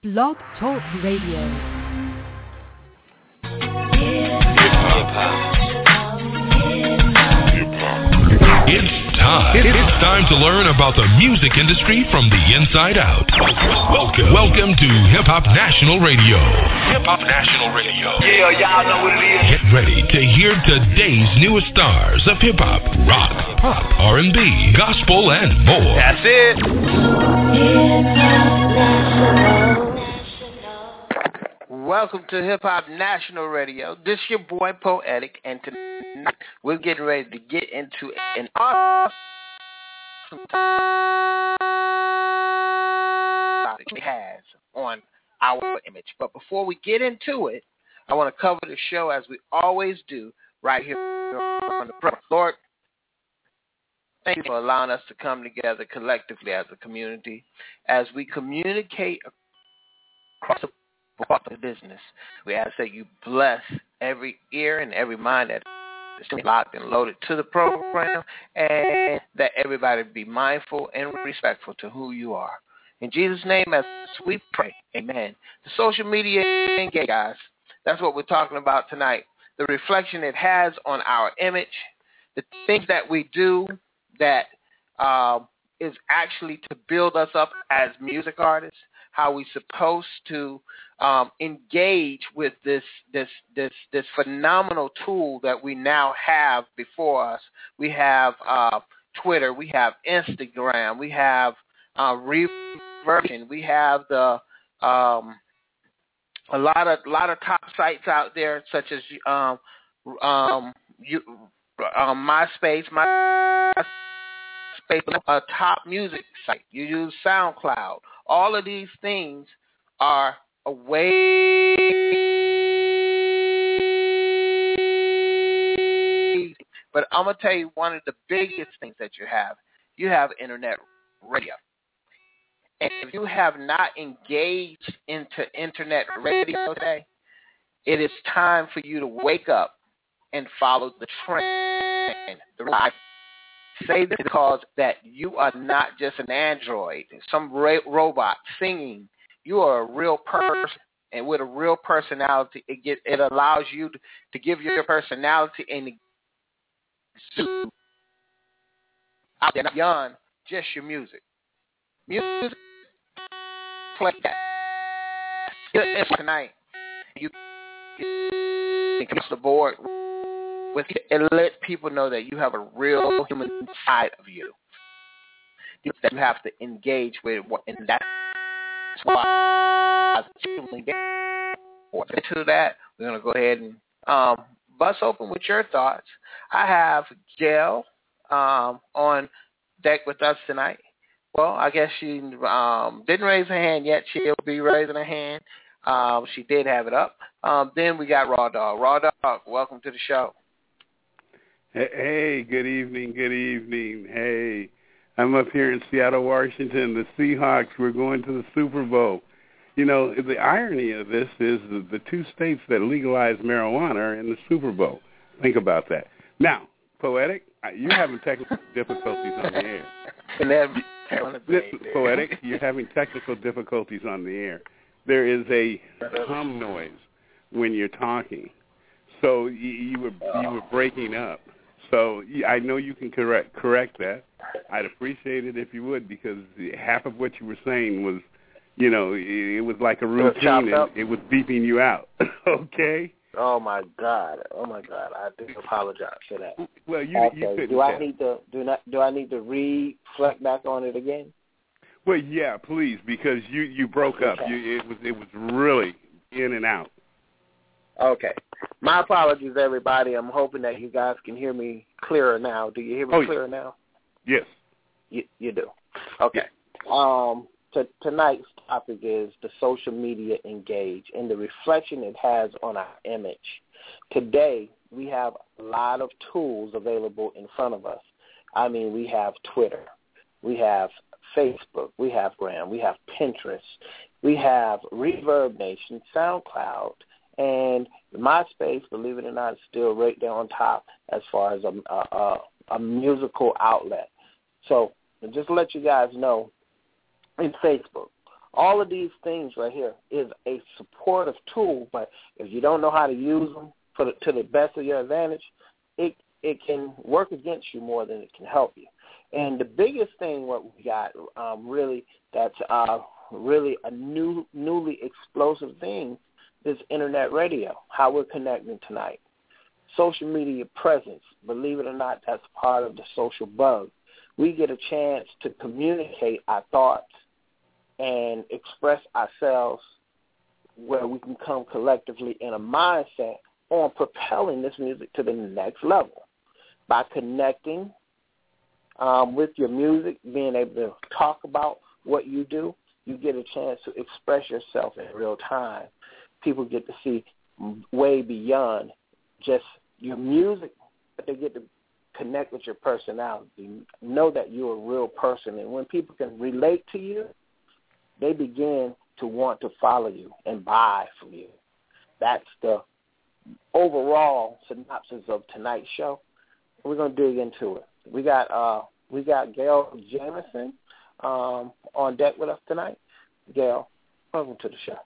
Blog Talk Radio. It's time to learn about the music industry from the inside out. Welcome to Hip Hop National Radio. Hip Hop National Radio. Yeah, y'all know what it is. Get ready to hear today's newest stars of hip hop, rock, pop, R&B, gospel, and more. That's it. Welcome to Hip Hop National Radio. This is your boy Poetic, and tonight we're getting ready to get into an awesome topic it has on our image. But before we get into it, I want to cover the show as we always do right here on the program. Lord, thank you for allowing us to come together collectively as a community as we communicate across the business. We ask that you bless every ear and every mind that is locked and loaded to the program, and that everybody be mindful and respectful to who you are. In Jesus' name, as we pray, amen. The social media engage, guys. That's what we're talking about tonight. The reflection it has on our image, the things that we do that is actually to build us up as music artists, how we're supposed to engage with this phenomenal tool that we now have before us. We have Twitter, we have Instagram, we have Reversion, we have the a lot of top sites out there such as MySpace, a top music site. You use SoundCloud. All of these things are a way. But I'm going to tell you one of the biggest things that you have internet radio. And if you have not engaged into internet radio today, it is time for you to wake up and follow the trend. I say this because that you are not just an android, some robot singing. You are a real person, and with a real personality, it allows you to give your personality and exude out beyond just your music. Music, play that. It's tonight. You can cross the board with it and let people know that you have a real human side of you that you have to engage with, and that's why to that we're going to go ahead and bust open with your thoughts. I have Gail on deck with us tonight. Well, I guess she didn't raise her hand yet. She'll be raising her hand. She did have it up. Then we got Raw Dog. Raw Dog, welcome to the show. Hey, good evening. Hey, I'm up here in Seattle, Washington. The Seahawks, we're going to the Super Bowl. You know, the irony of this is the two states that legalize marijuana are in the Super Bowl. Think about that. Now, Poetic, you're having technical difficulties on the air. Poetic, you're having technical difficulties on the air. There is a hum noise when you're talking. So you were breaking up. So I know you can correct that. I'd appreciate it if you would, because half of what you were saying was, you know, it was like a routine, and it was beeping you out. Okay? Oh my God! I do apologize for that. Well, you couldn't. Do I need to reflect back on it again? Well, yeah, please, because you broke up. Okay. It was really in and out. Okay. My apologies, everybody. I'm hoping that you guys can hear me clearer now. Do you hear me clearer now? Yes. You do. Okay. Tonight's topic is the social media engage and the reflection it has on our image. Today, we have a lot of tools available in front of us. I mean, we have Twitter. We have Facebook. We have Gram. We have Pinterest. We have Reverb Nation, SoundCloud, and MySpace, believe it or not, is still right there on top as far as a musical outlet. So just to let you guys know, in Facebook, All of these things right here is a supportive tool, but if you don't know how to use them to the best of your advantage, it can work against you more than it can help you. And the biggest thing what we got really that's really a newly explosive thing is internet radio, how we're connecting tonight. Social media presence, believe it or not, that's part of the social bug. We get a chance to communicate our thoughts and express ourselves where we can come collectively in a mindset on propelling this music to the next level. By connecting with your music, being able to talk about what you do, you get a chance to express yourself in real time. People get to see way beyond just your music, but they get to connect with your personality, know that you're a real person. And when people can relate to you, they begin to want to follow you and buy from you. That's the overall synopsis of tonight's show. We're going to dig into it. We got Gail Jamison on deck with us tonight. Gail, welcome to the show.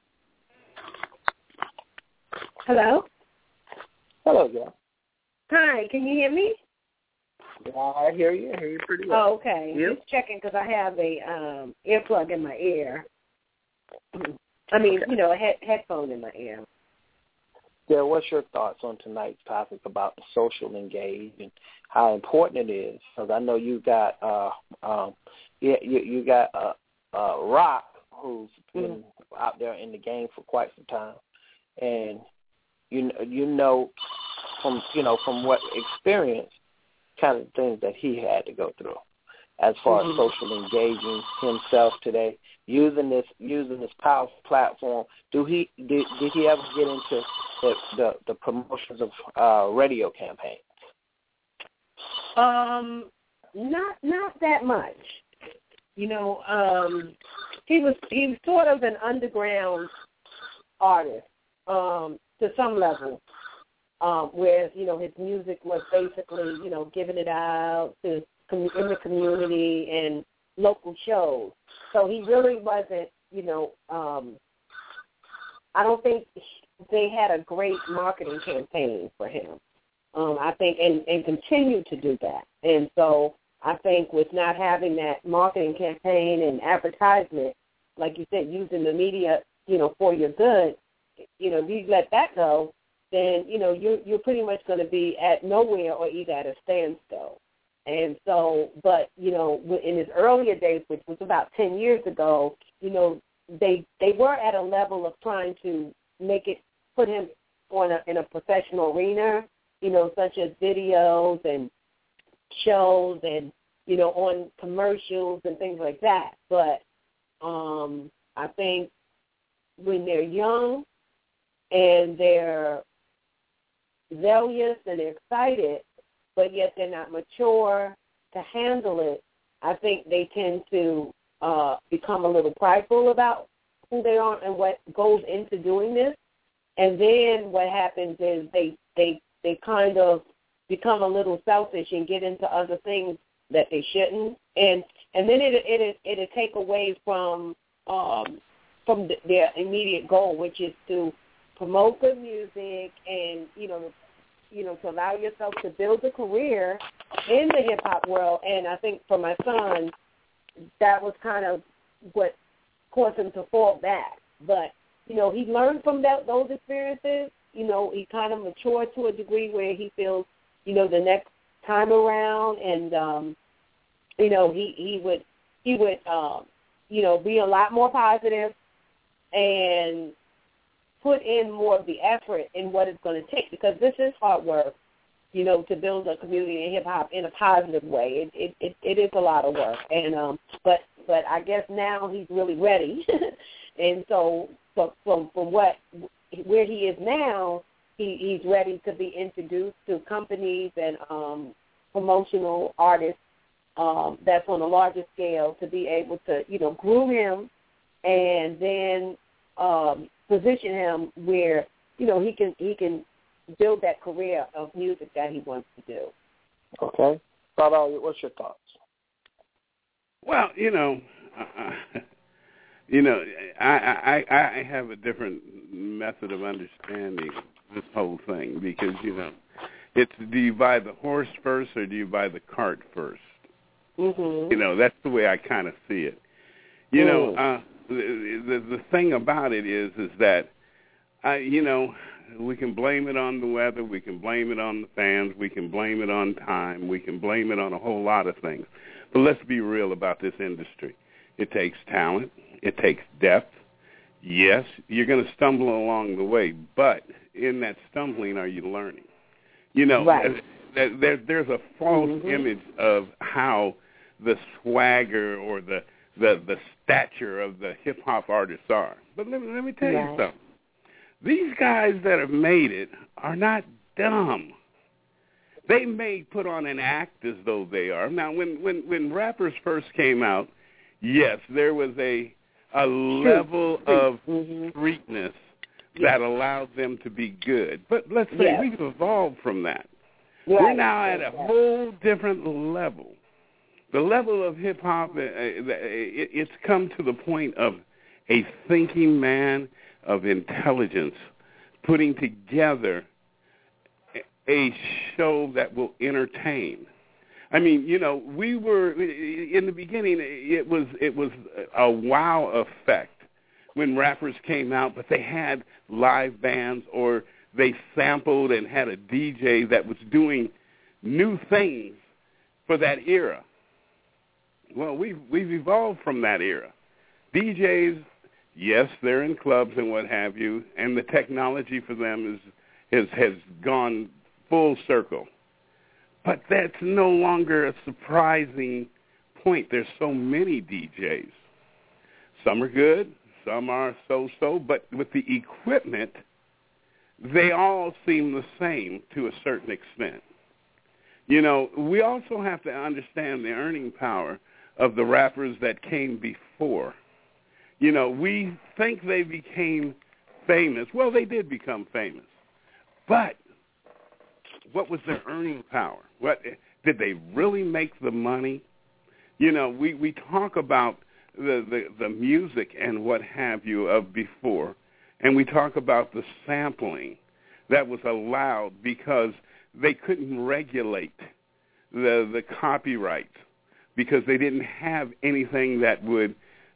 Hello? Hello, Gail. Hi, can you hear me? Yeah, I hear you. I hear you pretty well. Oh, okay. You? Just checking because I have a earplug in my ear. I mean, Okay. A headphone in my ear. Gail, what's your thoughts on tonight's topic about the social engage and how important it is? Because I know you got you got Rock, who's been out there in the game for quite some time, and you know from what experience, kind of things that he had to go through as far as social engaging himself today, using this powerful platform. Did he ever get into the promotions of radio campaigns? Not that much. He was sort of an underground artist to some level. Whereas, his music was basically, giving it out to in the community and local shows. So he really wasn't, I don't think they had a great marketing campaign for him. I think, and continue to do that. And so I think with not having that marketing campaign and advertisement, like you said, using the media, for your good, if you let that go, then, you're pretty much going to be at nowhere or either at a standstill. And so, but, in his earlier days, which was about 10 years ago, they were at a level of trying to put him in a professional arena, such as videos and shows and, on commercials and things like that. But I think when they're young and they're zealous and they're excited, but yet they're not mature to handle it, I think they tend to become a little prideful about who they are and what goes into doing this. And then what happens is they kind of become a little selfish and get into other things that they shouldn't. And then it'll take away from their immediate goal, which is to promote good music and, to allow yourself to build a career in the hip-hop world. And I think for my son, that was kind of what caused him to fall back. But, he learned from those experiences. He kind of matured to a degree where he feels, the next time around. And, he would be a lot more positive and put in more of the effort in what it's going to take, because this is hard work, to build a community in hip-hop in a positive way. It is a lot of work. And but I guess now he's really ready. And so from where he is now, he's ready to be introduced to companies and promotional artists that's on a larger scale, to be able to, groom him and then position him where, he can build that career of music that he wants to do. Okay. Father, what's your thoughts? Well, You know, I have a different method of understanding this whole thing because, you know, it's do you buy the horse first or do you buy the cart first? Mm-hmm. You know, that's the way I kind of see it. You know, the thing about it is that, you know, we can blame it on the weather, we can blame it on the fans, we can blame it on time, we can blame it on a whole lot of things. But let's be real about this industry. It takes talent. It takes depth. Yes, you're going to stumble along the way, but in that stumbling, are you learning? You know, right. there's a false image of how the swagger or the stature of the hip-hop artists are. But let me tell you something. These guys that have made it are not dumb. They may put on an act as though they are. Now, when rappers first came out, yes, there was a level of streetness that allowed them to be good. But let's say we've evolved from that. Right. We're now at a whole different level. The level of hip-hop, it's come to the point of a thinking man of intelligence putting together a show that will entertain. I mean, you know, we were in the beginning. It was a wow effect when rappers came out, but they had live bands or they sampled and had a DJ that was doing new things for that era. Well, we've evolved from that era. DJs, yes, they're in clubs and what have you, and the technology for them has gone full circle. But that's no longer a surprising point. There's so many DJs. Some are good, some are so-so, but with the equipment, they all seem the same to a certain extent. You know, we also have to understand the earning power of the rappers that came before. You know, we think they became famous. Well, they did become famous. But what was their earning power? What did they really make the money? You know, we talk about the music and what have you of before, and we talk about the sampling that was allowed because they couldn't regulate the copyright because they didn't have anything that would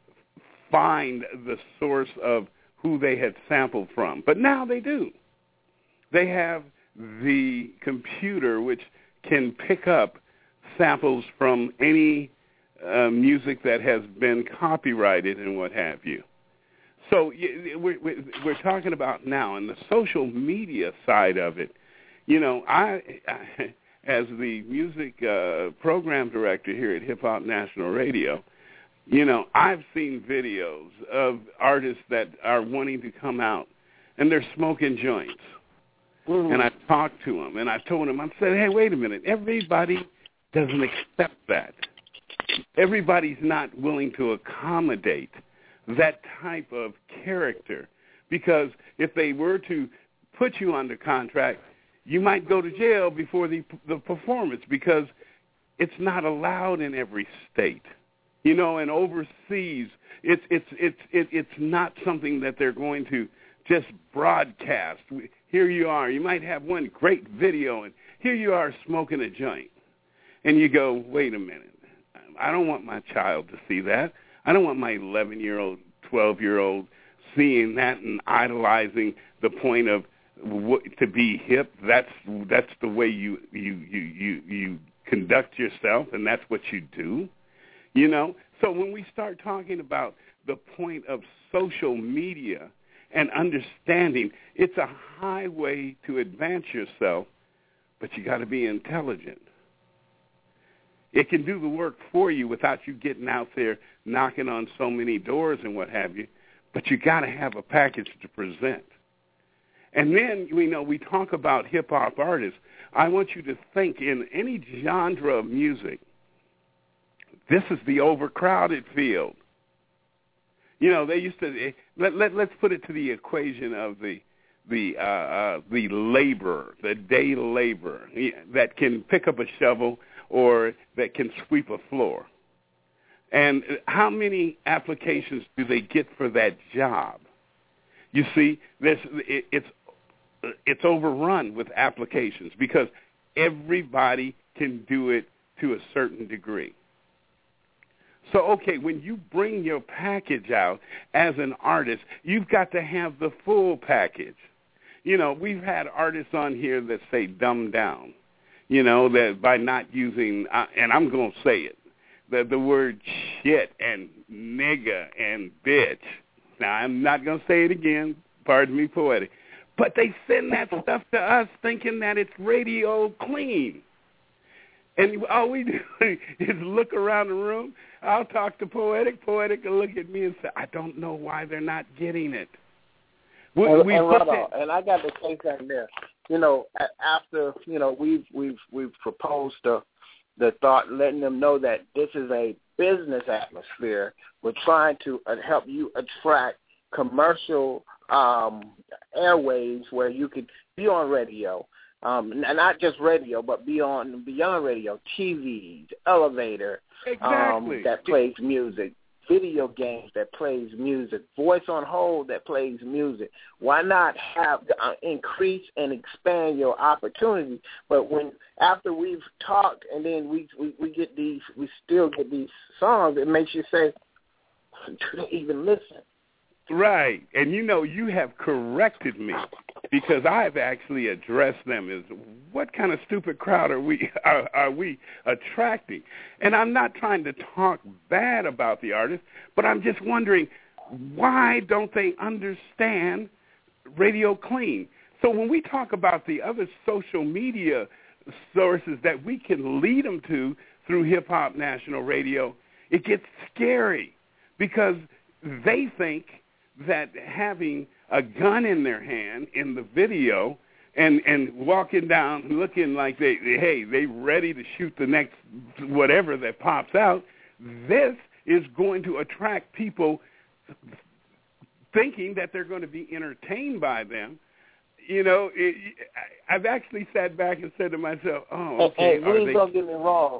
find the source of who they had sampled from. But now they do. They have the computer which can pick up samples from any music that has been copyrighted and what have you. So we're talking about now, and the social media side of it, you know, I as the music program director here at Hip Hop National Radio, you know, I've seen videos of artists that are wanting to come out, and they're smoking joints. And I've talked to them, and I've told them, I said, hey, wait a minute, everybody doesn't accept that. Everybody's not willing to accommodate that type of character because if they were to put you under contract, you might go to jail before the performance because it's not allowed in every state. You know, and overseas, it's not something that they're going to just broadcast. Here you are. You might have one great video, and here you are smoking a joint. And you go, wait a minute. I don't want my child to see that. I don't want my 11-year-old, 12-year-old seeing that and idolizing the point of to be hip. That's the way you conduct yourself, and that's what you do. You know? So when we start talking about the point of social media and understanding, it's a highway to advance yourself, but you got to be intelligent. It can do the work for you without you getting out there knocking on so many doors and what have you, but you got to have a package to present. And then, we talk about hip-hop artists. I want you to think in any genre of music, this is the overcrowded field. You know, they used to let's put it to the equation of the laborer, the day laborer that can pick up a shovel or that can sweep a floor. And how many applications do they get for that job? You see, it's overrun with applications because everybody can do it to a certain degree. So, okay, when you bring your package out as an artist, you've got to have the full package. You know, we've had artists on here that say dumb down, you know, that by not using, and I'm going to say it, the word shit and nigga and bitch. Now, I'm not going to say it again. Pardon me, poetic. But they send that stuff to us thinking that it's radio clean. And all we do is look around the room. I'll talk to Poetic. Poetic will look at me and say, I don't know why they're not getting it. And I got to say something there. You know, after, you know, we've proposed the thought, letting them know that this is a business atmosphere. We're trying to help you attract commercial airwaves where you could be on radio, not just radio, but beyond radio, TVs, elevator, exactly. That plays music, video games that plays music, voice on hold that plays music. Why not have increase and expand your opportunity? But after we've talked and then we still get these songs, it makes you say, do they even listen? Right. And, you know, you have corrected me because I've actually addressed them as what kind of stupid crowd are we attracting? And I'm not trying to talk bad about the artists, but I'm just wondering, why don't they understand Radio Clean? So when we talk about the other social media sources that we can lead them to through Hip Hop National Radio, it gets scary because they think that having a gun in their hand in the video and walking down looking like they ready to shoot the next whatever that pops out, this is going to attract people thinking that they're going to be entertained by them. You know, I've actually sat back and said to myself, oh, okay. Hey, please don't get me wrong.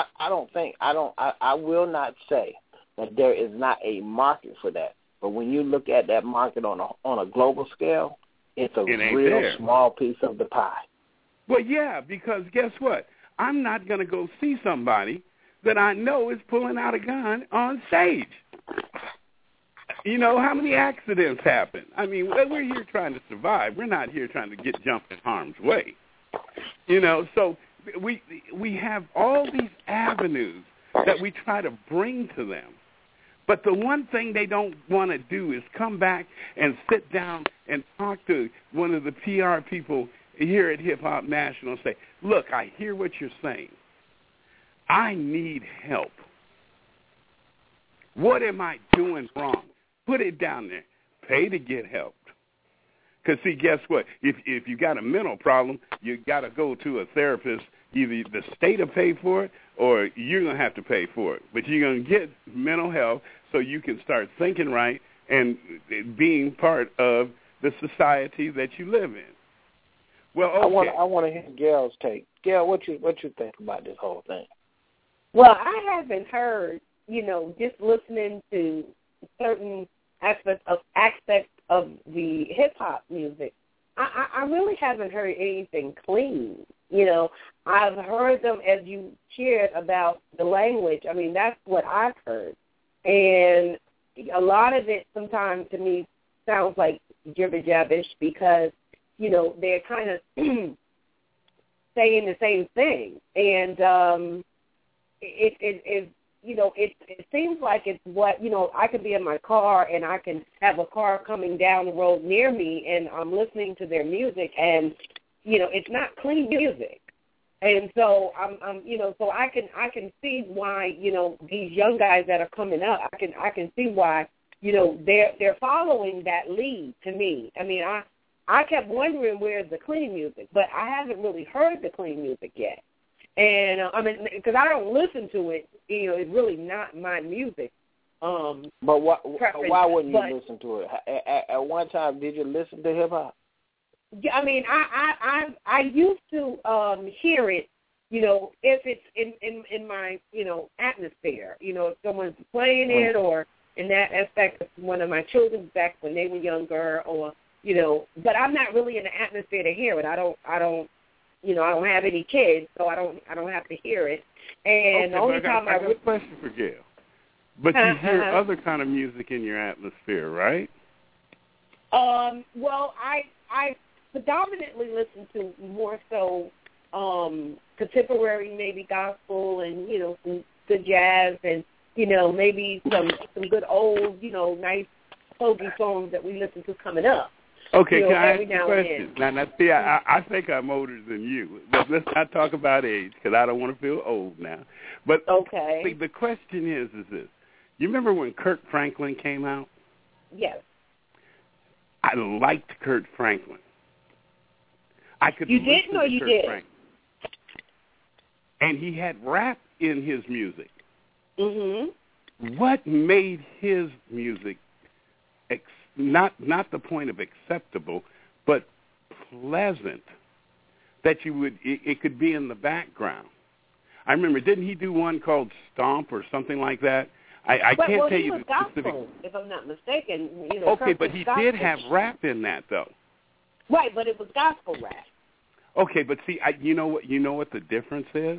I will not say that there is not a market for that. But when you look at that market on a global scale, it's a real small piece of the pie. Well, yeah, because guess what? I'm not going to go see somebody that I know is pulling out a gun on stage. You know, how many accidents happen? I mean, we're here trying to survive. We're not here trying to get jumped in harm's way. You know, so we have all these avenues that we try to bring to them. But the one thing they don't want to do is come back and sit down and talk to one of the PR people here at Hip Hop National and say, look, I hear what you're saying. I need help. What am I doing wrong? Put it down there. Pay to get help. Because, see, guess what? If you got a mental problem, you got to go to a therapist. Either the state will pay for it or you're going to have to pay for it. But you're going to get mental health so you can start thinking right and being part of the society that you live in. Well, okay. I want to hear Gail's take. Gail, what you think about this whole thing? Well, I haven't heard, you know, just listening to certain aspects of the hip-hop music, I really haven't heard anything clean. You know, I've heard them, as you shared, about the language. I mean, that's what I've heard. And a lot of it sometimes to me sounds like jibber-jabbish because, you know, they're kind of saying the same thing. And it you know, it seems like it's what, you know, I could be in my car and I can have a car coming down the road near me and I'm listening to their music and, you know, it's not clean music. And so I'm you know, so I can see why, you know, these young guys that are coming up, I can see why, you know, they're following that lead to me. I mean, I kept wondering where's the clean music, but I haven't really heard the clean music yet. And, I mean, because I don't listen to it, you know, it's really not my music. But why wouldn't you listen to it? At one time, did you listen to hip-hop? Yeah, I mean, I used to hear it if it's in my, atmosphere, if someone's playing it, or in that aspect of one of my children back when they were younger, or, but I'm not really in the atmosphere to hear it. I don't have any kids, so I don't have to hear it. And the only time I got a question for Gail. But you hear other kind of music in your atmosphere, right? Well, I predominantly listen to more so contemporary, maybe gospel, and some good jazz, and maybe some good old, nice folky songs that we listen to coming up. Okay, can I ask you a question? Now, see, I think I'm older than you. But let's not talk about age, because I don't want to feel old now. But okay. See, the question is this. You remember when Kirk Franklin came out? Yes. I liked Kirk Franklin. I could You listen didn't, or to you Kirk did? Franklin. And he had rap in his music. Mm-hmm. What made his music not the point of acceptable, but pleasant, that it could be in the background? I remember, didn't he do one called Stomp or something like that? I can't tell you the specific. Gospel, if I'm not mistaken. Okay, but he did have rap in that, though. Right, but it was gospel rap. Okay, but see, you know what the difference is?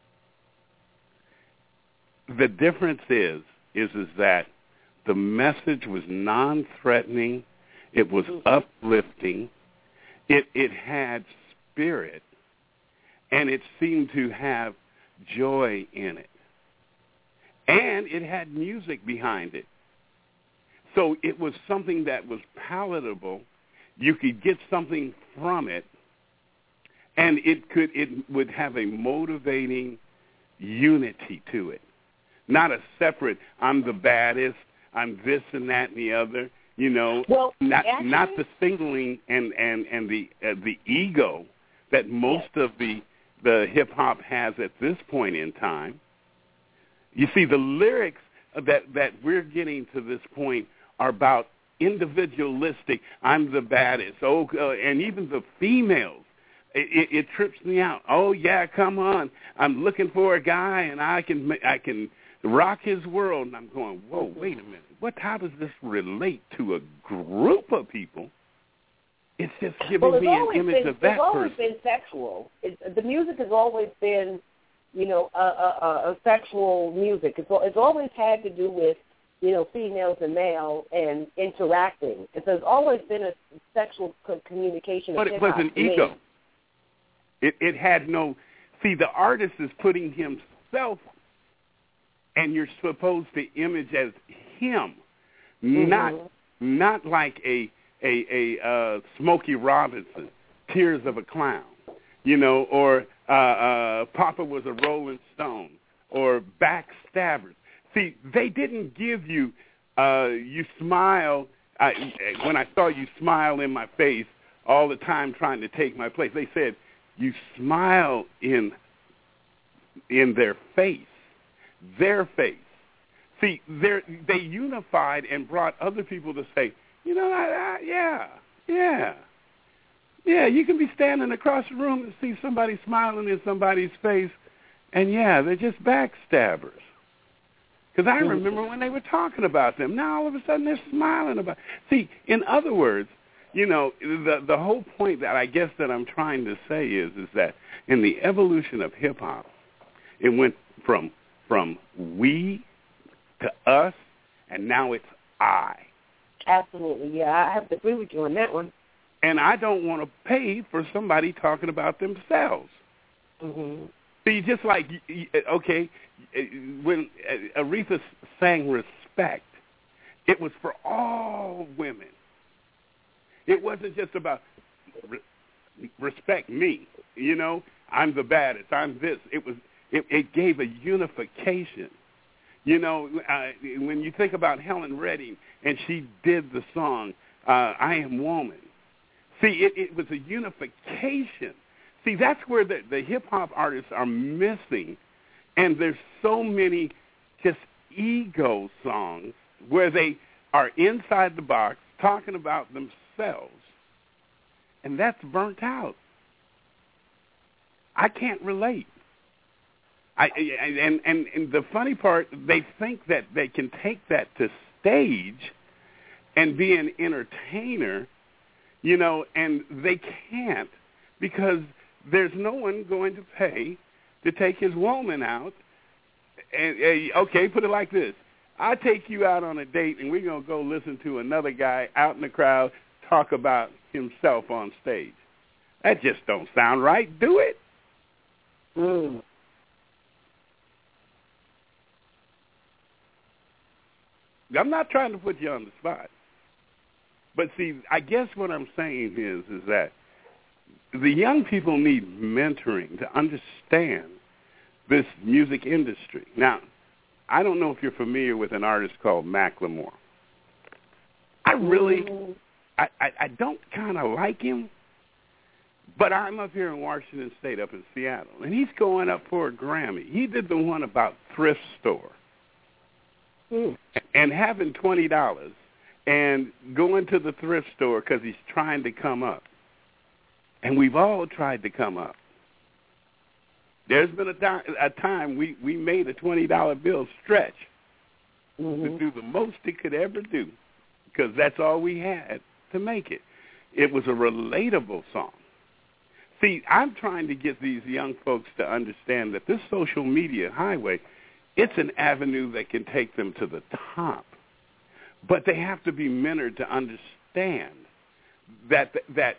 The difference is that the message was non-threatening, it was uplifting, it had spirit, and it seemed to have joy in it. And it had music behind it. So it was something that was palatable. You could get something from it, and it would have a motivating unity to it. Not a separate, I'm the baddest, I'm this and that and the other, Well, not the singling and the ego that most of the hip hop has at this point in time. You see, the lyrics that we're getting to this point are about individualistic, I'm the baddest, and even the females. It trips me out. Oh yeah, come on! I'm looking for a guy, and I can rock his world. And I'm going, whoa, wait a minute. How does this relate to a group of people? It's just giving me an image of that person. It's always been sexual. The music has always been, a sexual music. It's always had to do with, females and male and interacting. There's always been a sexual communication. But it was an ego. It had no. See, the artist is putting himself, and you're supposed to image as him, not like a Smokey Robinson, Tears of a Clown, or Papa was a Rolling Stone, or Backstabbers. See, they didn't give you, you smile, when I saw you smile in my face all the time trying to take my place. They said, you smile in their face. See, they unified and brought other people to say, yeah, you can be standing across the room and see somebody smiling in somebody's face, and yeah, they're just backstabbers. Because I remember when they were talking about them. Now all of a sudden they're smiling about. See, in other words, the whole point that I guess that I'm trying to say is that in the evolution of hip hop, it went from we to us, and now it's I. Absolutely, yeah, I have to agree with you on that one. And I don't want to pay for somebody talking about themselves. Mm-hmm. See, just like, okay, when Aretha sang Respect, it was for all women. It wasn't just about respect me, I'm the baddest, I'm this. It gave a unification. When you think about Helen Redding, and she did the song, I Am Woman, see, it was a unification. See, that's where the hip-hop artists are missing, and there's so many just ego songs where they are inside the box talking about themselves, and that's burnt out. I can't relate. And the funny part, they think that they can take that to stage and be an entertainer, you know, and they can't because there's no one going to pay to take his woman out. And okay, put it like this. I take you out on a date, and we're going to go listen to another guy out in the crowd talk about himself on stage. That just don't sound right. Do it. Mm. I'm not trying to put you on the spot. But see, I guess what I'm saying is that the young people need mentoring to understand this music industry. Now, I don't know if you're familiar with an artist called Macklemore. I don't kind of like him, but I'm up here in Washington State, up in Seattle, and he's going up for a Grammy. He did the one about thrift store and having $20 and going to the thrift store because he's trying to come up. And we've all tried to come up. There's been a time we made a $20 bill stretch to do the most it could ever do because that's all we had to make it. It was a relatable song. See, I'm trying to get these young folks to understand that this social media highway, it's an avenue that can take them to the top. But they have to be mentored to understand that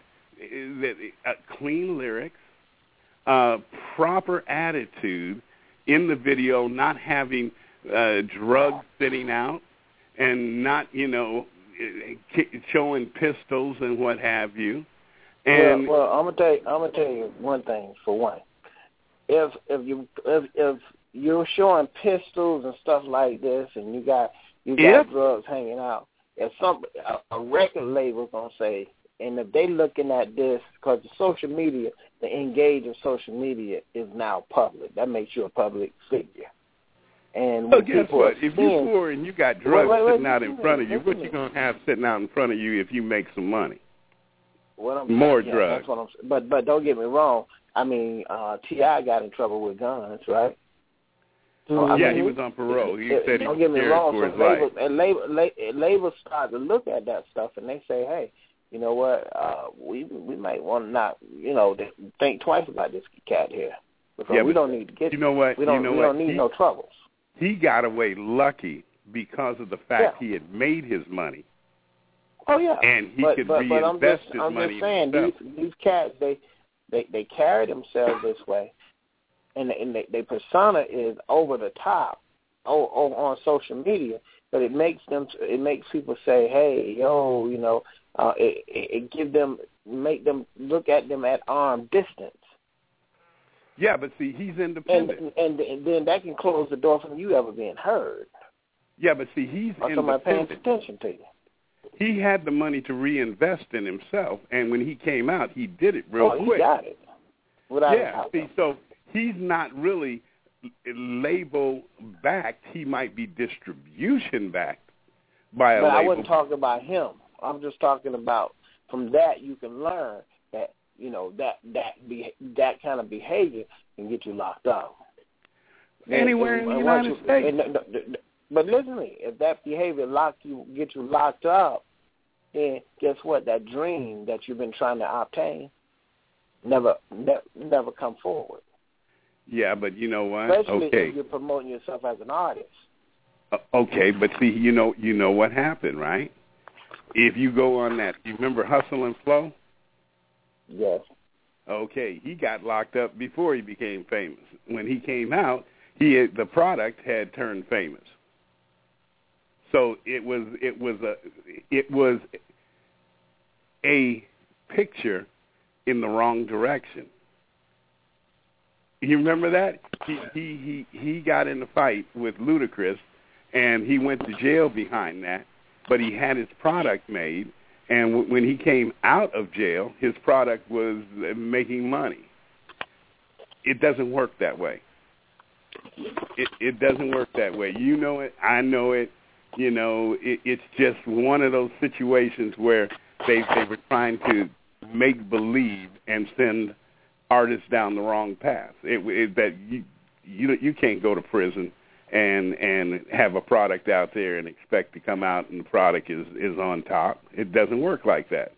clean lyrics, proper attitude in the video, not having drugs sitting out, and not, you know, showing pistols and what have you. And well, I'm gonna tell you one thing. For one, if you're showing pistols and stuff like this, and you got drugs hanging out, if a record label's gonna say, and if they looking at this, because the social media, the engage in social media is now public. That makes you a public figure. And when guess what? If you're poor and you got drugs sitting out in front of you, what you gonna have sitting out in front of you if you make some money? More drugs. That's what I'm. But don't get me wrong. I mean, T.I. got in trouble with guns, right? So, he was on parole. He said he don't get me wrong. for his life. Labor started to look at that stuff, and they say, hey, you know what? We might want to not, you know, think twice about this cat here because we don't need to get. You know what? We don't need no troubles. He got away lucky because of the fact he had made his money. Oh yeah, and he could reinvest his money. I'm just saying these cats they carry themselves this way, and their persona is over the top on social media, but it makes people say, hey, yo, you know, make them look at them at arm distance. Yeah, but see, he's independent, and then that can close the door from you ever being heard. Yeah, but see, he's or independent. Somebody paying attention to you. He had the money to reinvest in himself, and when he came out, he did it real quick. He got it. So he's not really label backed. He might be distribution backed by a label. I wasn't talking about him. I'm just talking about from that you can learn that, you know, that kind of behavior can get you locked up. Anywhere in the United States. But listen to me, if that behavior gets you locked up, then guess what? That dream that you've been trying to obtain never come forward. Yeah, but you know what? Especially if you're promoting yourself as an artist. Okay, but see, you know what happened, right? If you go on that, you remember Hustle and Flow? Yes. Okay, he got locked up before he became famous. When he came out, the product had turned famous. So it was a picture in the wrong direction. You remember that? He got in a fight with Ludacris, and he went to jail behind that. But he had his product made, and when he came out of jail, his product was making money. It doesn't work that way. It doesn't work that way. You know it. I know it. You know, it's just one of those situations where they were trying to make believe and send artists down the wrong path. you can't go to prison and have a product out there and expect to come out and the product is on top. It doesn't work like that.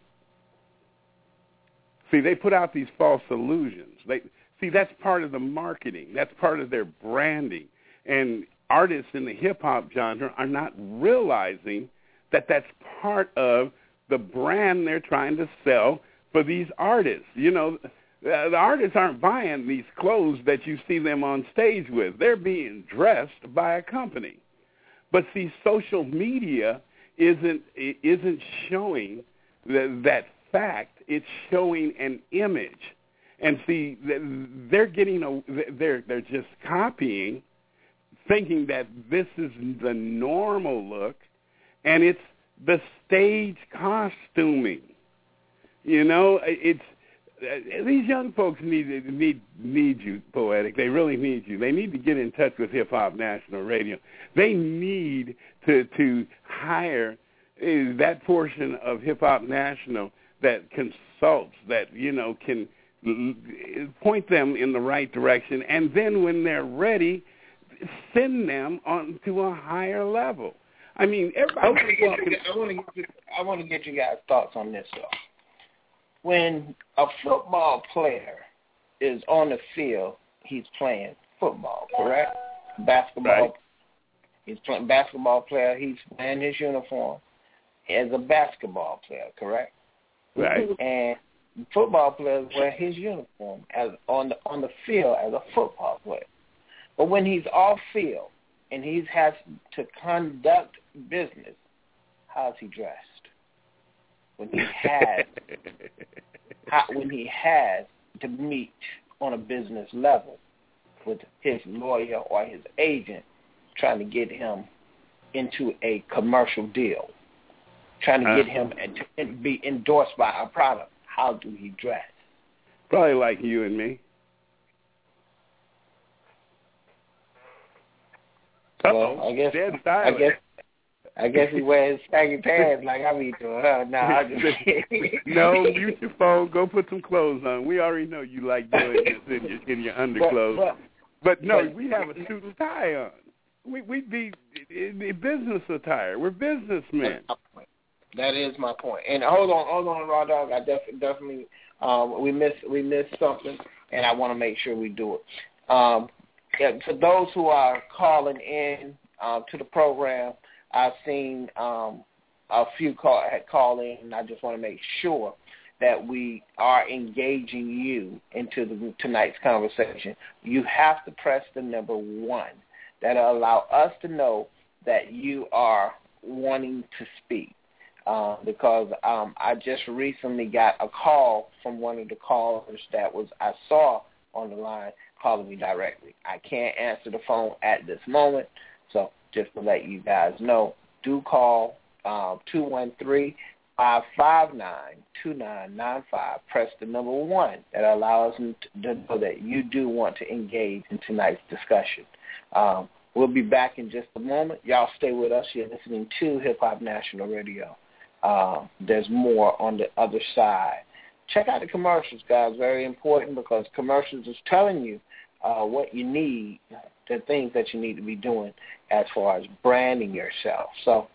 See, they put out these false illusions. That's part of the marketing. That's part of their branding. And artists in the hip-hop genre are not realizing that that's part of the brand they're trying to sell for these artists. You know, the artists aren't buying these clothes that you see them on stage with. They're being dressed by a company. But see, social media isn't showing that fact. It's showing an image. And see, they're just copying, thinking that this is the normal look, and it's the stage costuming. You know, it's these young folks need you, Poetic. They really need you. They need to get in touch with Hip Hop National Radio. They need to hire that portion of Hip Hop National that consults, that, you know, can point them in the right direction, and then when they're ready, send them on to a higher level. I mean, everybody. I want to get you guys' thoughts on this, though. When a football player is on the field, he's playing football, correct? Basketball. Right. He's playing basketball player. He's wearing his uniform as a basketball player, correct? Right. And football players wear his uniform as on the field as a football player. But when he's off field and he has to conduct business, how's he dressed? When he has to meet on a business level with his lawyer or his agent trying to get him into a commercial deal, trying to get him to be endorsed by a product, how do he dress? Probably like you and me. Well, I guess he wears saggy pants like I be doing. No, I just No, mute your phone. Go put some clothes on. We already know you like doing this in your underclothes. But we have a suit and tie on. We'd be in business attire. We're businessmen. That is my point. And hold on, Raw Dog. I definitely we missed something, and I want to make sure we do it. For those who are calling in to the program, I've seen a few call in, and I just want to make sure that we are engaging you into tonight's conversation. You have to press the number 1. That'll allow us to know that you are wanting to speak. Because I just recently got a call from one of the callers that I saw on the line calling me directly. I can't answer the phone at this moment, so just to let you guys know, do call 213-559-2995. Press the number 1. That allows us to know that you do want to engage in tonight's discussion. We'll be back in just a moment. Y'all stay with us. You're listening to Hip Hop National Radio. There's more on the other side. Check out the commercials, guys. Very important, because commercials is telling you what you need, the things that you need to be doing as far as branding yourself. So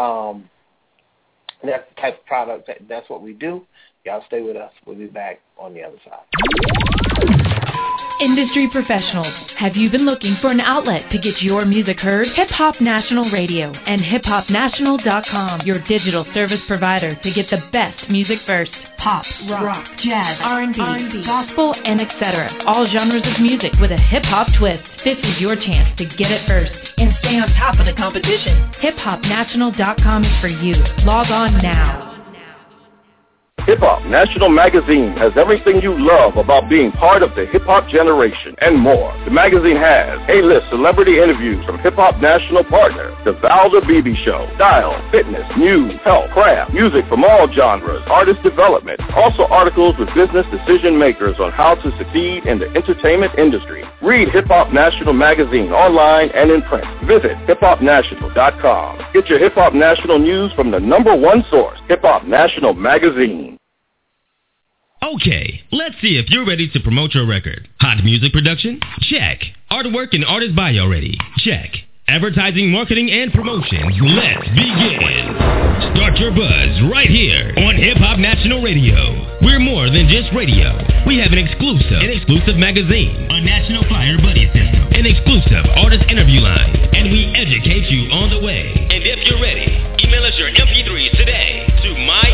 that's the type of product that's what we do. Y'all stay with us. We'll be back on the other side. Industry professionals, have you been looking for an outlet to get your music heard? Hip Hop National Radio and hiphopnational.com, your digital service provider to get the best music first. Pop, rock, jazz, R&B, gospel, and etc. All genres of music with a hip-hop twist. This is your chance to get it first and stay on top of the competition. hiphopnational.com is for you. Log on now. Hip Hop National Magazine has everything you love about being part of the hip-hop generation and more. The magazine has A-list celebrity interviews from Hip Hop National partner, The Valder Beebe Show, style, fitness, news, health, craft, music from all genres, artist development, also articles with business decision makers on how to succeed in the entertainment industry. Read Hip Hop National Magazine online and in print. Visit hiphopnational.com. Get your Hip Hop National news from the #1 source, Hip Hop National Magazine. Okay, let's see if you're ready to promote your record. Hot music production? Check. Artwork and artist bio ready? Check. Advertising, marketing, and promotions. Let's begin. Start your buzz right here on Hip Hop National Radio. We're more than just radio. We have an exclusive magazine, a national flyer buddy system, an exclusive artist interview line, and we educate you on the way. And if you're ready, email us your MP3s today to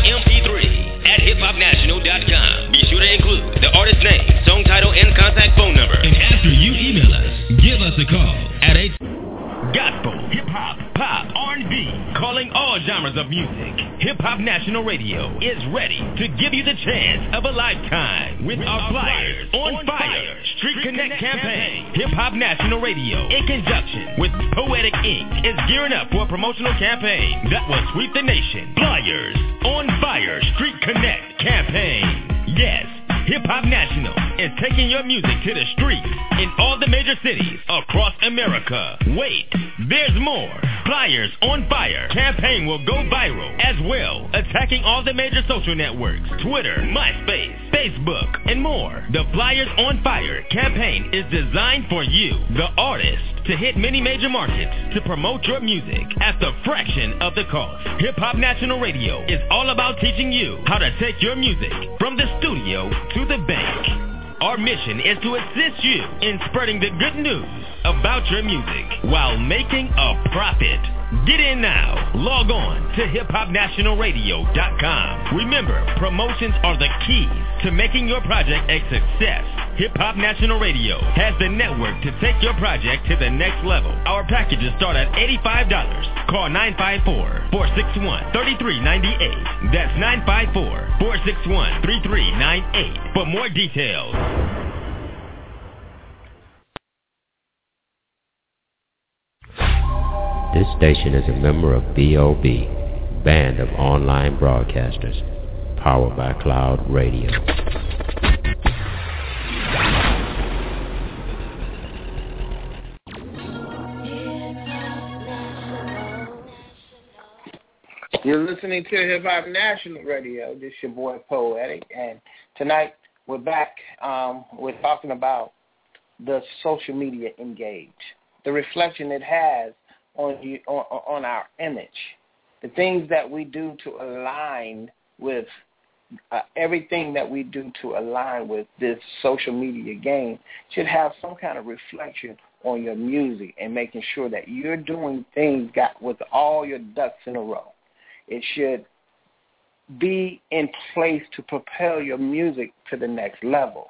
mymp3@hiphopnational.com. Be sure to include the artist name, song title, and contact phone number. And after you email us, give us a call at 8 Gospel, hip-hop, pop, R&B, calling all genres of music. Hip-Hop National Radio is ready to give you the chance of a lifetime with our Flyers on Fire Street Connect campaign. Hip-Hop National Radio, in conjunction with Poetic Inc., is gearing up for a promotional campaign that will sweep the nation. Flyers on Fire Street Connect campaign. Yes, Hip Hop National is taking your music to the streets in all the major cities across America. Wait, there's more. Flyers on Fire campaign will go viral as well, attacking all the major social networks, Twitter, MySpace, Facebook, and more. The Flyers on Fire campaign is designed for you, the artist, to hit many major markets to promote your music at the fraction of the cost. Hip Hop National Radio is all about teaching you how to take your music from the studio to the bank. Our mission is to assist you in spreading the good news about your music while making a profit. Get in now. Log on to hiphopnationalradio.com. Remember, promotions are the key to making your project a success. Hip Hop National Radio has the network to take your project to the next level. Our packages start at $85. Call 954-461-3398. That's 954-461-3398 for more details. This station is a member of BOB, Band of Online Broadcasters, powered by Cloud Radio. You're listening to Hip Hop National Radio. This is your boy Poetic, and tonight we're back. We're talking about the social media engage, the reflection it has on our image, the things that we do to align with everything that we do to align with this social media game should have some kind of reflection on your music and making sure that you're doing things with all your ducks in a row. It should be in place to propel your music to the next level.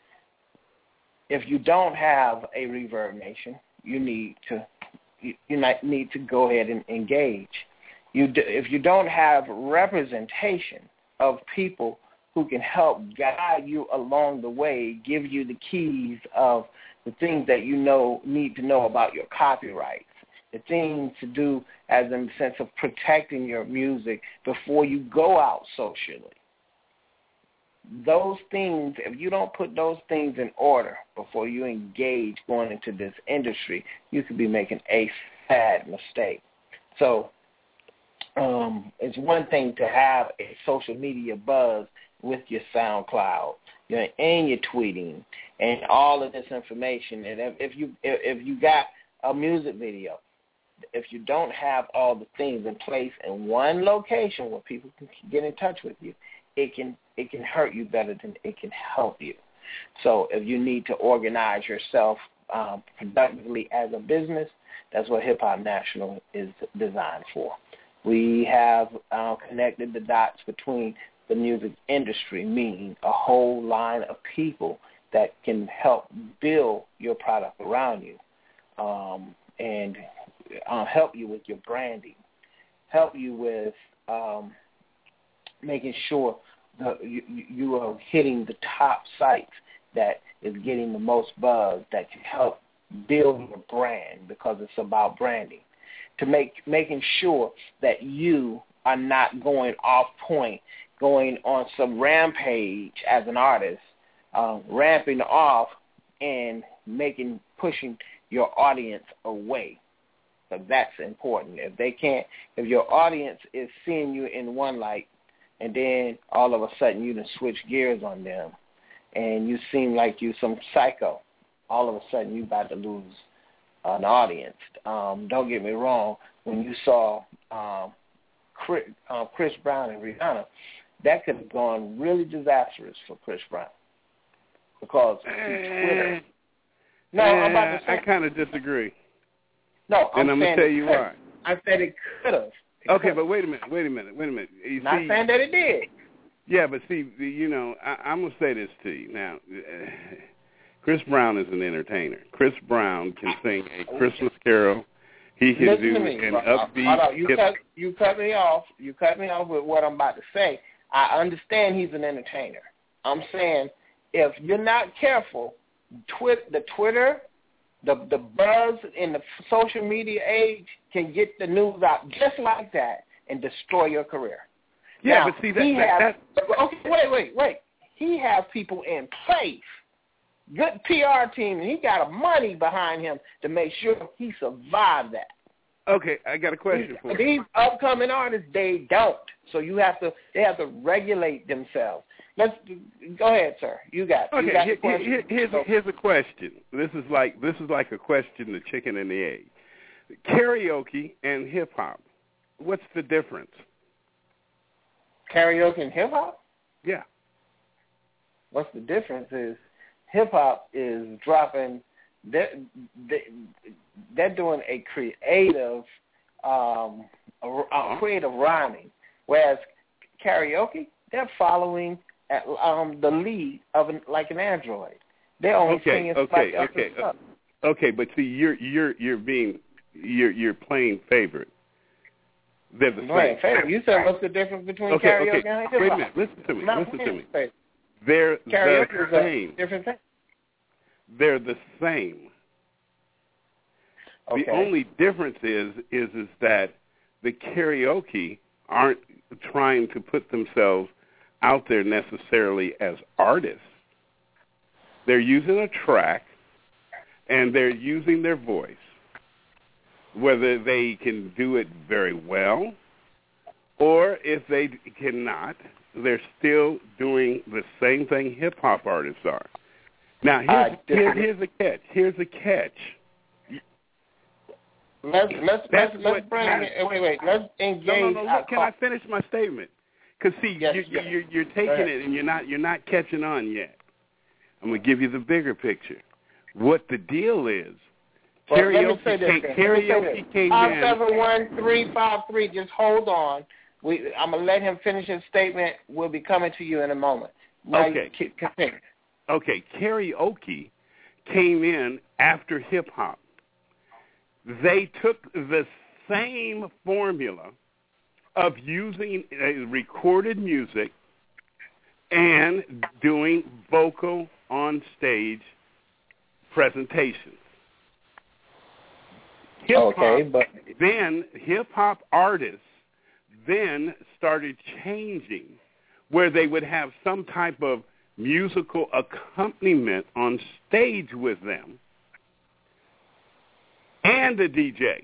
If you don't have a Reverb Nation, you need to go ahead and engage. If you don't have representation of people who can help guide you along the way, give you the keys of the things that you need to know about your copyrights, the things to do as in the sense of protecting your music before you go out socially. Those things, if you don't put those things in order before you engage going into this industry, you could be making a sad mistake. So it's one thing to have a social media buzz with your SoundCloud, and your tweeting, and all of this information. And if you got a music video, if you don't have all the things in place in one location where people can get in touch with you, it can hurt you better than it can help you. So if you need to organize yourself productively as a business, that's what Hip Hop National is designed for. We have connected the dots between the music industry, meaning a whole line of people that can help build your product around you, and help you with your branding, help you with making sure that you are hitting the top sites that is getting the most buzz, that can help build your brand, because it's about branding, to making sure that you are not going off point, going on some rampage as an artist, ramping off and pushing your audience away. So that's important. If your audience is seeing you in one light, and then all of a sudden you done switch gears on them, and you seem like you some psycho. All of a sudden you about to lose an audience. Don't get me wrong. When you saw Chris Brown and Rihanna, that could have gone really disastrous for Chris Brown because Twitter. No, I'm about to say. I kind of disagree. No, I'm going to tell you why. I said it could have. Okay, but wait a minute. You Not saying that it did. Yeah, but see, I'm going to say this to you. Now, Chris Brown is an entertainer. Chris Brown can sing a Christmas carol. He can do an upbeat. You cut me off. You cut me off with what I'm about to say. I understand he's an entertainer. I'm saying if you're not careful, the Twitter, the buzz in the social media age can get the news out just like that and destroy your career. Yeah, now, but see, okay, wait. He has people in place, good PR team, and he got money behind him to make sure he survived that. Okay, I got a question for you. These upcoming artists, they don't. So they have to regulate themselves. Let's go ahead, sir. You got the question. Here's a question. This is like a question, the chicken and the egg. Karaoke and hip hop. What's the difference? Karaoke and hip hop? Yeah. What's the difference is hip hop is dropping. They're doing a creative rhyming, whereas karaoke, they're following the lead of an android. They're only singing stuff. Okay, but see, you're playing favorite. They're the same. Favorite. You said what's the difference between karaoke and hip hop? Wait a minute. Listen to me. They're the same. Different thing. They're the same. Okay. The only difference is that the karaoke aren't trying to put themselves out there necessarily as artists. They're using a track, and they're using their voice. Whether they can do it very well, or if they cannot, they're still doing the same thing hip-hop artists are. Now, here's a catch. Let's engage. No. Can I finish my statement? Because see, you're taking it and you're not catching on yet. I'm gonna give you the bigger picture. What the deal is? Karaoke came in. 571-353. Just hold on. I'm gonna let him finish his statement. We'll be coming to you in a moment. Now okay. Continue. Okay, karaoke came in after hip-hop. They took the same formula of using recorded music and doing vocal on-stage presentations. Hip-hop artists then started changing where they would have some type of musical accompaniment on stage with them and a DJ.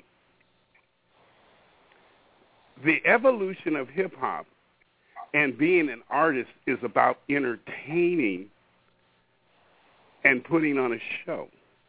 The evolution of hip-hop and being an artist is about entertaining and putting on a show.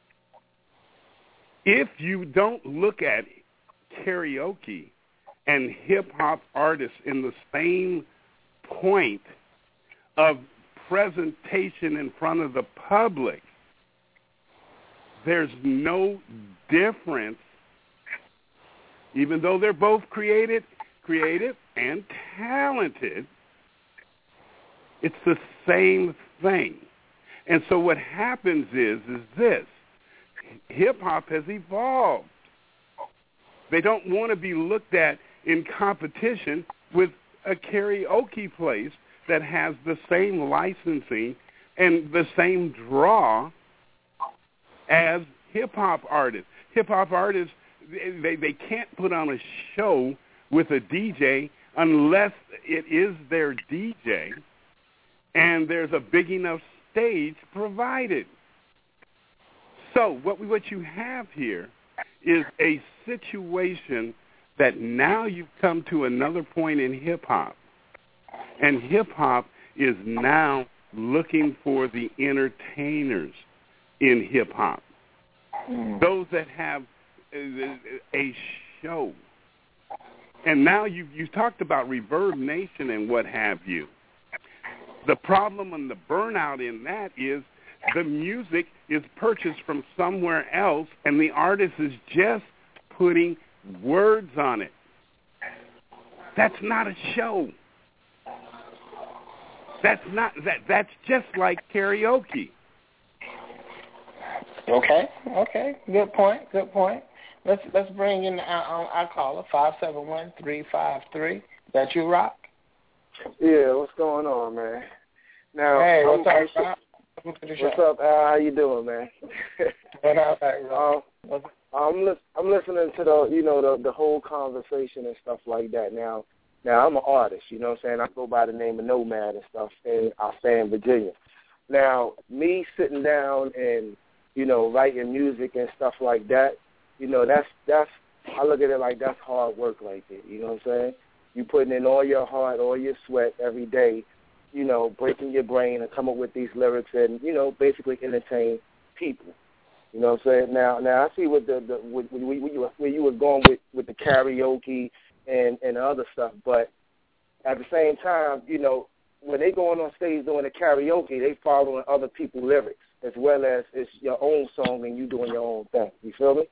If you don't look at karaoke and hip-hop artists in the same point of presentation in front of the public, there's no difference, even though they're both creative and talented. It's the same thing. And so what happens is this. Hip-hop has evolved. They don't want to be looked at in competition with a karaoke place that has the same licensing and the same draw as hip-hop artists. Hip-hop artists, they can't put on a show with a DJ unless it is their DJ and there's a big enough stage provided. So what you have here is a situation that now you've come to another point in hip-hop And hip-hop is now looking for the entertainers in hip-hop. Those that have a show. And now you talked about Reverb Nation and what have you. The problem and the burnout in that is the music is purchased from somewhere else, and the artist is just putting words on it. That's not a show. That's just like karaoke. Okay. Good point. Let's bring in our caller, 571-353. Is that you, Rock? Yeah, what's going on, man? Now, hey, what's up, Rock? What's up, Al? How you doing, man? I'm listening to the whole conversation and stuff like that. Now I'm an artist, you know what I'm saying? I go by the name of Nomad and stuff, and I stay in Virginia. Now, me sitting down and, writing music and stuff like that, that's I look at it like that's hard work right there, you know what I'm saying? You putting in all your heart, all your sweat every day, breaking your brain and come up with these lyrics and, basically entertain people. You know what I'm saying? Now I see where you were going with the karaoke and other stuff, but at the same time, when they going on stage doing the karaoke, they following other people's lyrics as well as it's your own song and you doing your own thing. You feel me?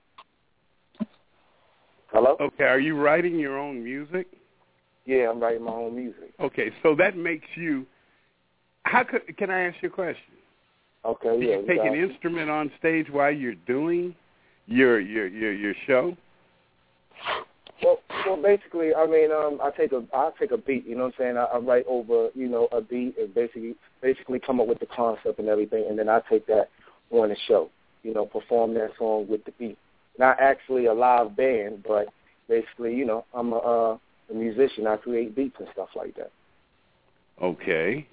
Hello? Okay, are you writing your own music? Yeah, I'm writing my own music. Okay, so that makes you. Can I ask you a question? Okay, Do you take an instrument on stage while you're doing your show? Well, basically, I mean, I take a beat. You know what I'm saying? I write over, a beat and basically come up with the concept and everything, and then I take that on the show. Perform that song with the beat. Not actually a live band, but basically, I'm a musician. I create beats and stuff like that. Okay.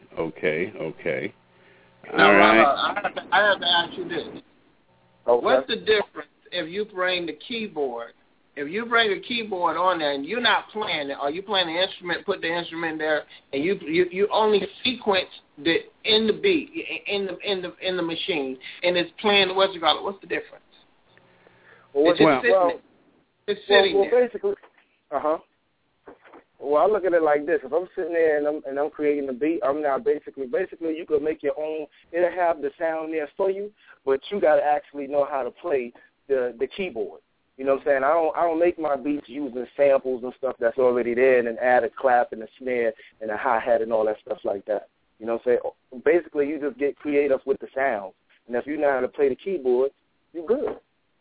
Now, all right. I have to ask you this. Okay. What's the difference if you bring the keyboard? If you bring a keyboard on there and you're not playing it, or you playing the instrument, put the instrument there, and you only sequence the in the beat in the machine, and it's playing what's the difference? Well, it's sitting there. Basically, Well, I look at it like this: if I'm sitting there and I'm creating a beat, I'm now basically you could make your own. It'll have the sound there for you, but you got to actually know how to play the keyboard. You know what I'm saying? I don't make my beats using samples and stuff that's already there, and then add a clap and a snare and a hi-hat and all that stuff like that. You know what I'm saying? Basically, you just get creative with the sound, and if you know how to play the keyboard, you're good.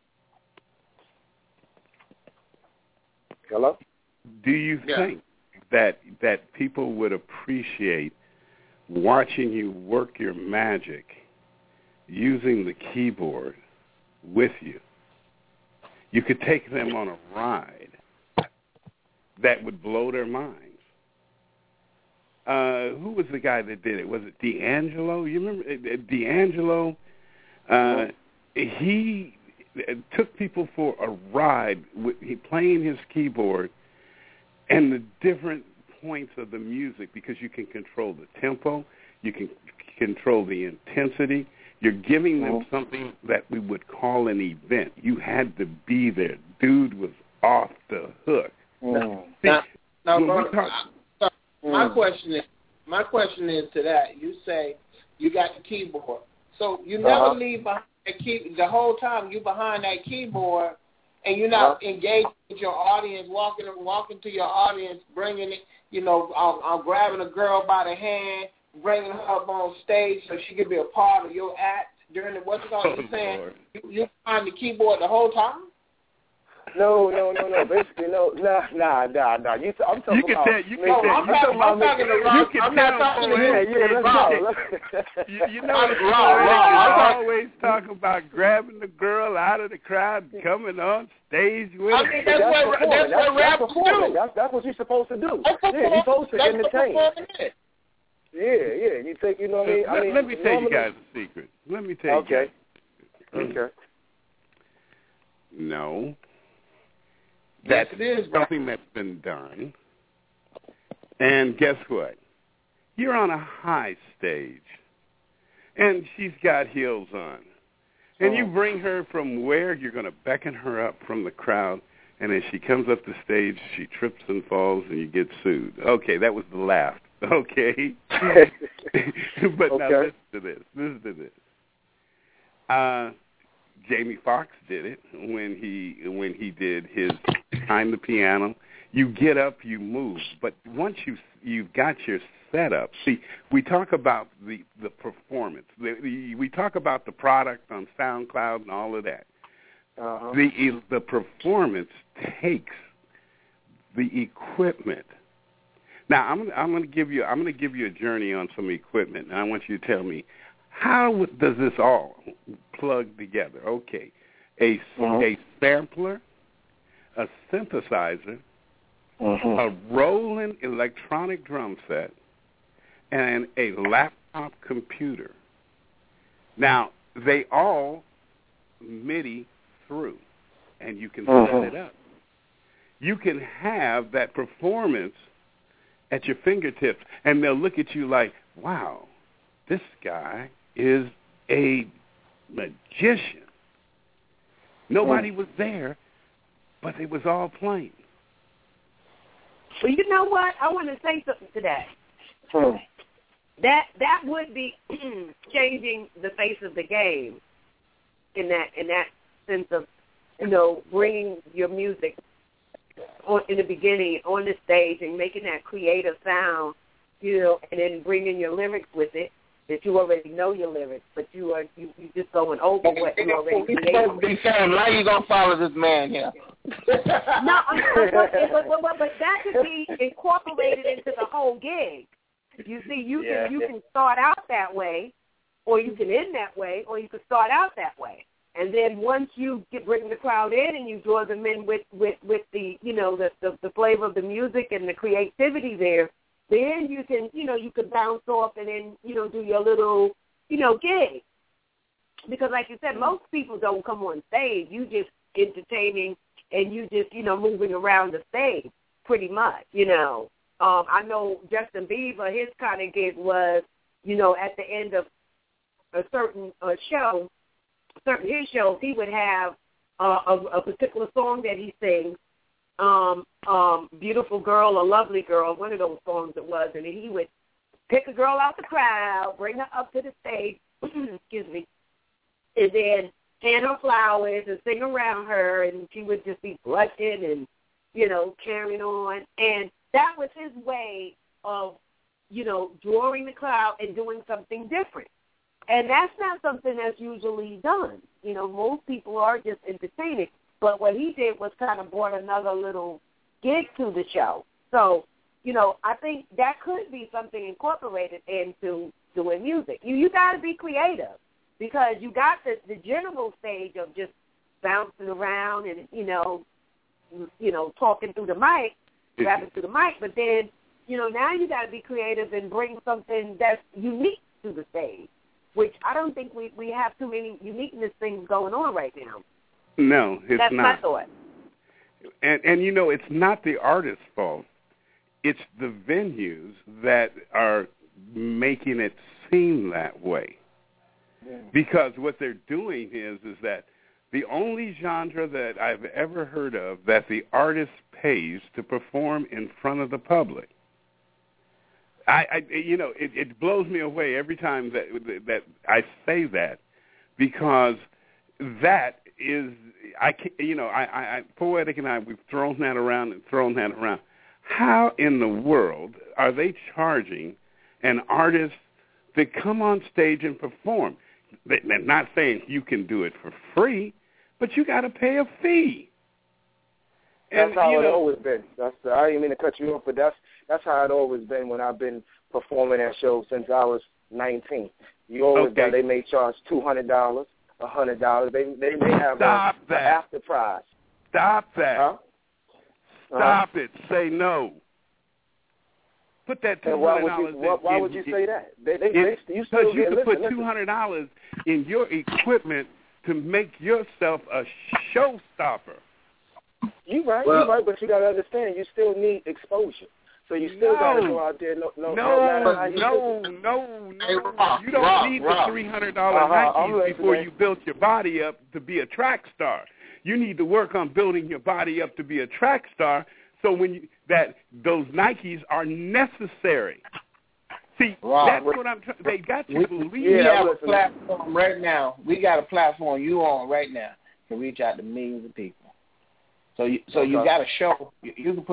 Hello? Do you think that people would appreciate watching you work your magic using the keyboard with you? You could take them on a ride that would blow their minds. Who was the guy that did it? Was it D'Angelo? You remember D'Angelo? He took people for a ride, playing his keyboard and the different points of the music, because you can control the tempo, you can control the intensity. You're giving them something that we would call an event. You had to be there. Dude was off the hook. My question is to that. You say you got the keyboard, so you never leave behind the whole time. You behind that keyboard, and you're not engaged with your audience, walking to your audience, bringing it. I'm grabbing a girl by the hand, bringing her up on stage so she can be a part of your act during the you saying? You behind the keyboard the whole time? No. Basically, no. Nah. I'm talking about. You can tell. I'm talking to Rob. I'm not talking to you. You know, Rob always talking about grabbing the girl out of the crowd and coming on stage with her. I mean, that's what rappers do. That's what you're supposed to do. You're supposed to entertain. Yeah. You take, Let me tell you guys a secret. Okay. No. That's something that's been done. And guess what? you're on a high stage, and she's got heels on, and you bring her from where you're going to beckon her up from the crowd, and as she comes up the stage, she trips and falls, and you get sued. Okay, that was the laugh. Okay. But now listen to this. Jamie Foxx did it when he did his Behind the Piano. You get up, you move, but once you've got your setup. See, we talk about the performance. We talk about the product on SoundCloud and all of that. The performance takes the equipment. Now I'm going to give you a journey on some equipment, and I want you to tell me how does this all plug together? Okay, a sampler, a synthesizer, a Roland electronic drum set, and a laptop computer. Now they all MIDI through, and you can set it up. You can have that performance at your fingertips, and they'll look at you like, wow, this guy is a magician. Nobody was there, but it was all playing. Well, you know what? I want to say something to that. That would be changing the face of the game in that sense of, bringing your music in the beginning on the stage and making that creative sound, and then bringing your lyrics with it, that you already know your lyrics, but you just going over what you already created. Now you gonna follow this man here. No, but that could be incorporated into the whole gig. You see, you can start out that way, or you can end that way, or you can start out that way. And then once you bring the crowd in and you draw them in with the the flavor of the music and the creativity there, then you can bounce off and then do your little gig. Because like you said, most people don't come on stage. You just entertaining and you just moving around the stage pretty much. I know Justin Bieber, his kind of gig was at the end of a certain show. Certain his shows, he would have a particular song that he sings, Beautiful Girl or Lovely Girl, one of those songs it was, and then he would pick a girl out the crowd, bring her up to the stage, excuse me, and then hand her flowers and sing around her, and she would just be blushing and, carrying on. And that was his way of, drawing the crowd and doing something different. And that's not something that's usually done. Most people are just entertaining. But what he did was kind of brought another little gig to the show. So, I think that could be something incorporated into doing music. You got to be creative because you got the general stage of just bouncing around and, talking through the mic, rapping through the mic. But then, now you got to be creative and bring something that's unique to the stage, which I don't think we have too many uniqueness things going on right now. No, it's That's not. my thought. And it's not the artist's fault. It's the venues that are making it seem that way. Yeah. Because what they're doing is that the only genre that I've ever heard of that the artist pays to perform in front of the public. It blows me away every time that I say that, because that is Poetic and I, we've thrown that around. How in the world are they charging an artist to come on stage and perform? They're not saying you can do it for free, but you got to pay a fee. That's how it's always been. I didn't mean to cut you off, but that's how it always been when I've been performing at shows since I was 19. You always got, they may charge $200, $100. They may have an after prize. Stop that. Huh? Stop it. Say no. Put that $200. Why would you say that? You could put $200 in your equipment to make yourself a showstopper. You're right, but you got to understand, you still need exposure. So you still got to go out there. No. You don't need the $300 Nikes before you built your body up to be a track star. You need to work on building your body up to be a track star. So those Nikes are necessary. See, that's what I'm trying. They got you to believe. We have a platform right now. We got a platform you on right now to reach out to millions of people. So you got to show you can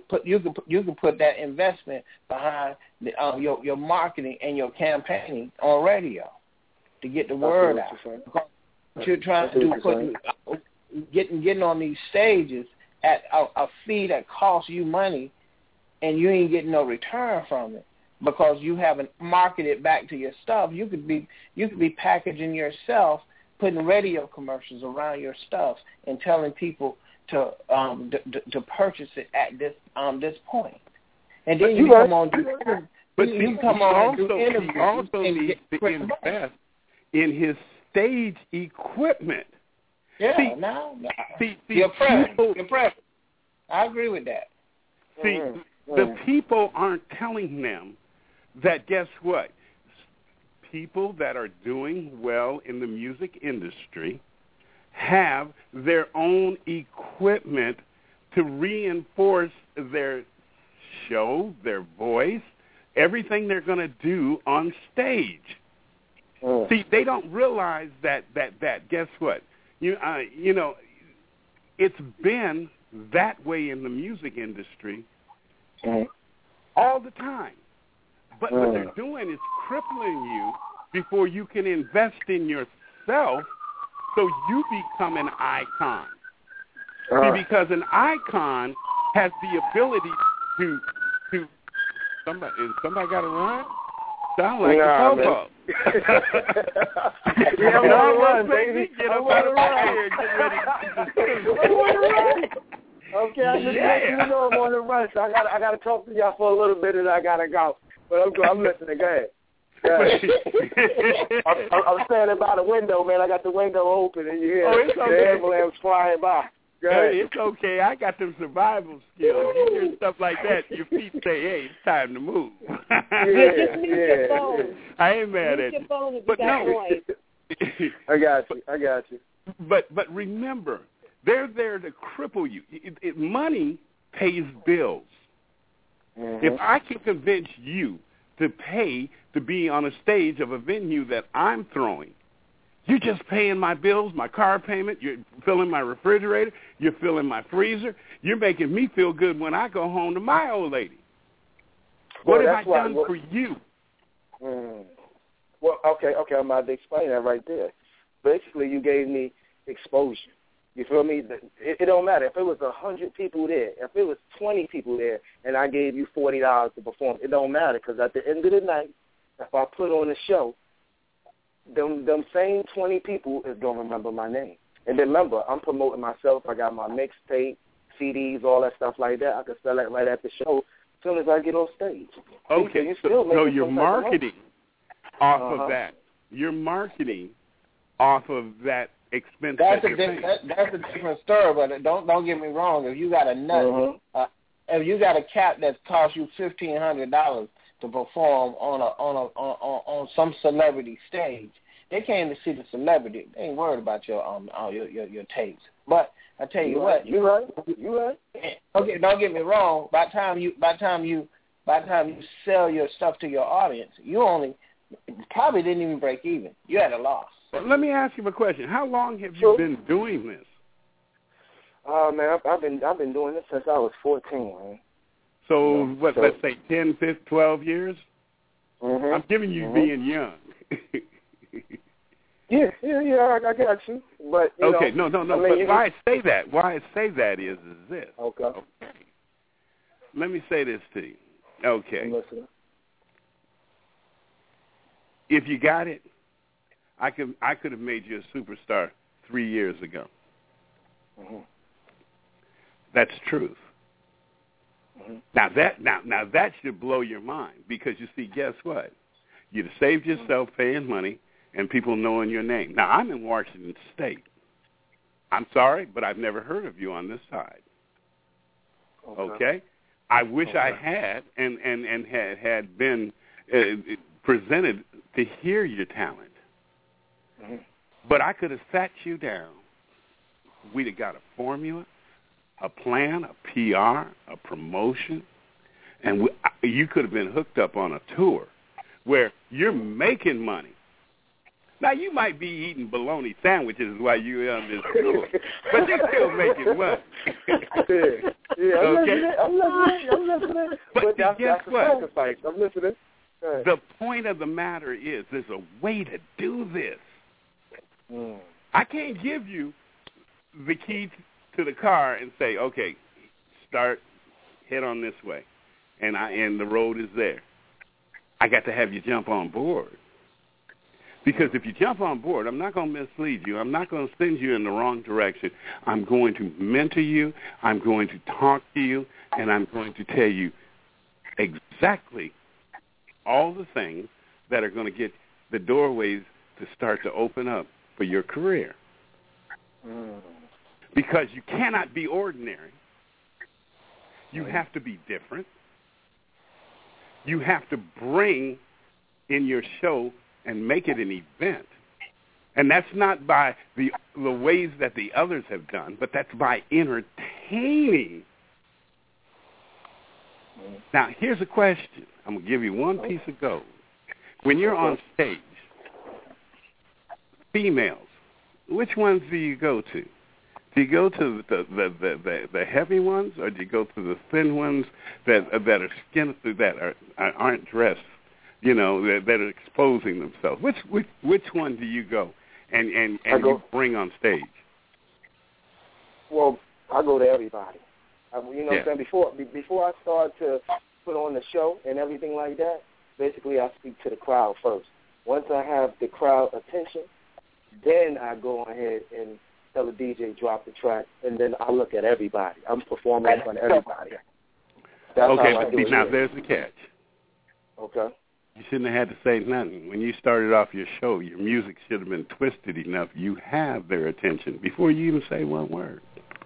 put that investment behind your marketing and your campaigning on radio to get the word out. What you're trying to do, getting on these stages at a fee that costs you money, and you ain't getting no return from it because you haven't marketed back to your stuff. You could be packaging yourself, putting radio commercials around your stuff, and telling people to purchase it at this point, and then you come on. But you come on and do interviews. He also needs to invest in his stage equipment. Yeah, you're present. I agree with that. See, the people aren't telling them that. Guess what? People that are doing well in the music industry have their own equipment to reinforce their show, their voice, everything they're going to do on stage. See, they don't realize that guess what? You know, it's been that way in the music industry all the time. But what they're doing is crippling you before you can invest in yourself so you become an icon. See, because an icon has the ability to somebody got to run? Sound like a popo. Yeah, I'm on a run, baby. Get up out of here. Get ready. Okay, I just let you know I'm on the run, so I gotta talk to y'all for a little bit, and I gotta go. But I'm listening. Go ahead. I'm standing by the window, man. I got the window open, and you hear the ambulance flying by. Hey, it's okay. I got them survival skills. You hear stuff like that, your feet say, hey, it's time to move. Your phone. I ain't mad at your you. phone if But you got noise. I got you. But remember, they're there to cripple you. Money pays bills. If I can convince you to pay to be on a stage of a venue that I'm throwing, you're just paying my bills, my car payment, you're filling my refrigerator, you're filling my freezer, you're making me feel good when I go home to my old lady. What have I done for you? Well, okay, I'm about to explain that right there. Basically, you gave me exposure. You feel me? It don't matter. If it was 100 people there, if it was 20 people there, and I gave you $40 to perform, it don't matter, because at the end of the night, if I put on a show, them same 20 people is going to remember my name. And then remember, I'm promoting myself. I got my mixtape, CDs, all that stuff like that. I can sell that right at the show as soon as I get on stage. Okay, so you're marketing off of that. You're marketing off of that expense. That's a different story, but don't get me wrong. If you got a nut, if you got a cap that costs you $1,500 to perform on some celebrity stage, they came to see the celebrity. They ain't worried about your tapes. But I tell you what, you're right. Okay, don't get me wrong. By the time you sell your stuff to your audience, you probably didn't even break even. You had a loss. Well, let me ask you a question. How long have you been doing this? Man, I've been doing this since I was 14, man. So, let's say 10, 15, 12 years? I'm giving you being young. Yeah, I got you. But, okay, no. But why I say that is this. Okay. Let me say this to you. Okay. I'm listening. If you got it, I could have made you a superstar 3 years ago. That's truth. Now that should blow your mind, because you see, guess what? You'd have saved yourself paying money and people knowing your name. Now, I'm in Washington State. I'm sorry, but I've never heard of you on this side. Okay? I wish I had and had been presented to hear your talent. Mm-hmm. But I could have sat you down. We'd have got a formula, a plan, a PR, a promotion, and you could have been hooked up on a tour where you're making money. Now, you might be eating bologna sandwiches while you're on this tour, but you're still making money. I'm listening. But guess what? Sacrifice. I'm listening. The point of the matter is there's a way to do this. I can't give you the key to the car and say, okay, head on this way, and the road is there. I got to have you jump on board. Because if you jump on board, I'm not going to mislead you. I'm not going to send you in the wrong direction. I'm going to mentor you. I'm going to talk to you, and I'm going to tell you exactly all the things that are going to get the doorways to start to open up for your career. Because you cannot be ordinary. You have to be different. You have to bring in your show and make it an event. And that's not by the ways that the others have done, but that's by entertaining. Now, here's a question. I'm going to give you one piece of gold. When you're on stage, females, which ones do you go to? Do you go to the heavy ones, or do you go to the thin ones that are skin that aren't dressed? You know, that are exposing themselves. Which one do you go and you bring on stage? Well, I go to everybody. You know what I'm saying? Before I start to put on the show and everything like that, basically I speak to the crowd first. Once I have the crowd attention, then I go ahead and tell the DJ drop the track, and then I look at everybody. I'm performing in front of everybody. That's okay, how I do it. Now there's the catch. Okay. You shouldn't have had to say nothing. When you started off your show, your music should have been twisted enough. You have their attention before you even say one word.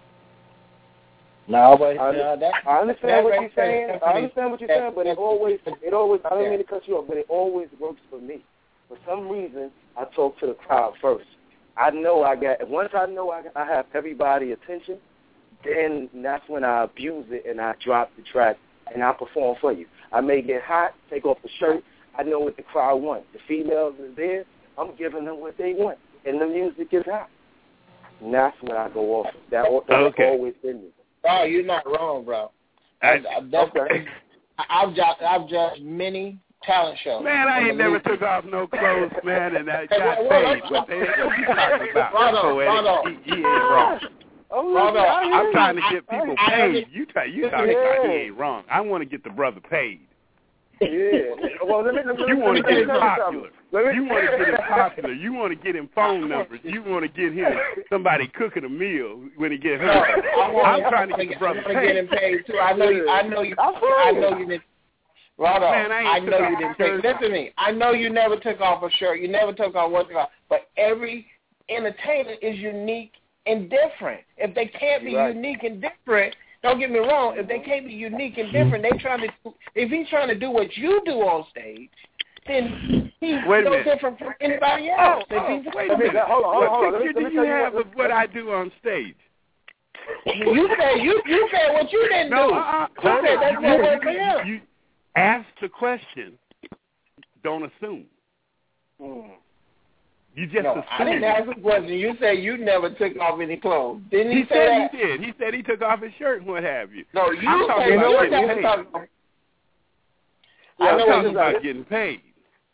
No, but I understand what you're saying. I understand what you're saying, but it always. I don't mean to cut you off, but it always works for me. For some reason, I talk to the crowd first. Once I know I have everybody's attention, then that's when I abuse it and I drop the track and I perform for you. I may get hot, take off the shirt. I know what the crowd wants. The females is there. I'm giving them what they want, and the music is hot. And that's when I go off. That's always been me. Oh, you're not wrong, bro. I've judged many talent shows. Man, I ain't never took off no clothes, man, and I got paid. What the hell are you talking about? He ain't wrong. I'm trying to get people paid. You talking about he ain't wrong. I want to get the brother paid. Yeah. Well, you want to get him popular. You want to get him popular. You want to get him phone numbers. You want to get him somebody cooking a meal when he gets hurt. I'm trying to get the brother paid. Get him paid too. I know you didn't. Man, I know you didn't take. Listen to me. I know you never took off a shirt. You never took off what. But every entertainer is unique and different. If they can't be unique and different. Don't get me wrong. If they can't be unique and different, if he's trying to do what you do on stage, then he's no different from anybody else. Wait a minute. Hold on. What picture do you have of what I do on stage? You said what you didn't do. You said that's what worked for him. You ask the question. Don't assume. You just assume. I didn't ask the question. You said you never took off any clothes. Didn't he say said that? He did. He said he took off his shirt and what have you. No, you said you never took off. I'm talking about getting paid.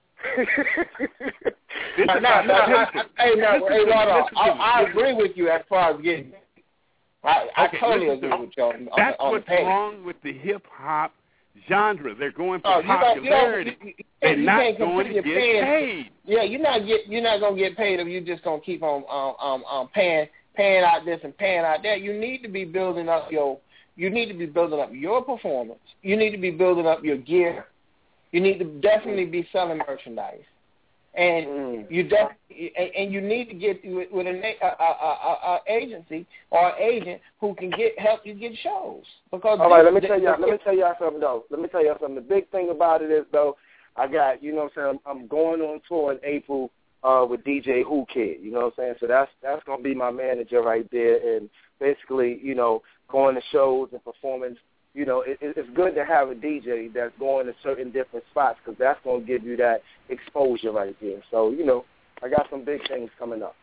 I agree with you as far as getting paid. I totally agree with you on that's on what's the wrong with the hip-hop genre. They're going for popularity. They're not going to get paid. Yeah, you're not going to get paid if you're just going to keep on paying out this and paying out that. You need to be building up your performance. You need to be building up your gear. You need to definitely be selling merchandise. And you don't, and you need to get with an agency or an agent who can help you get shows. Because all right, let me tell y'all something though. Let me tell y'all something. The big thing about it is though, I got, you know what I'm saying, I'm going on tour in April with DJ Who Kid. You know what I'm saying? So that's gonna be my manager right there, and basically, you know, going to shows and performing. You know, it's good to have a DJ that's going to certain different spots because that's going to give you that exposure right there. So, you know, I got some big things coming up.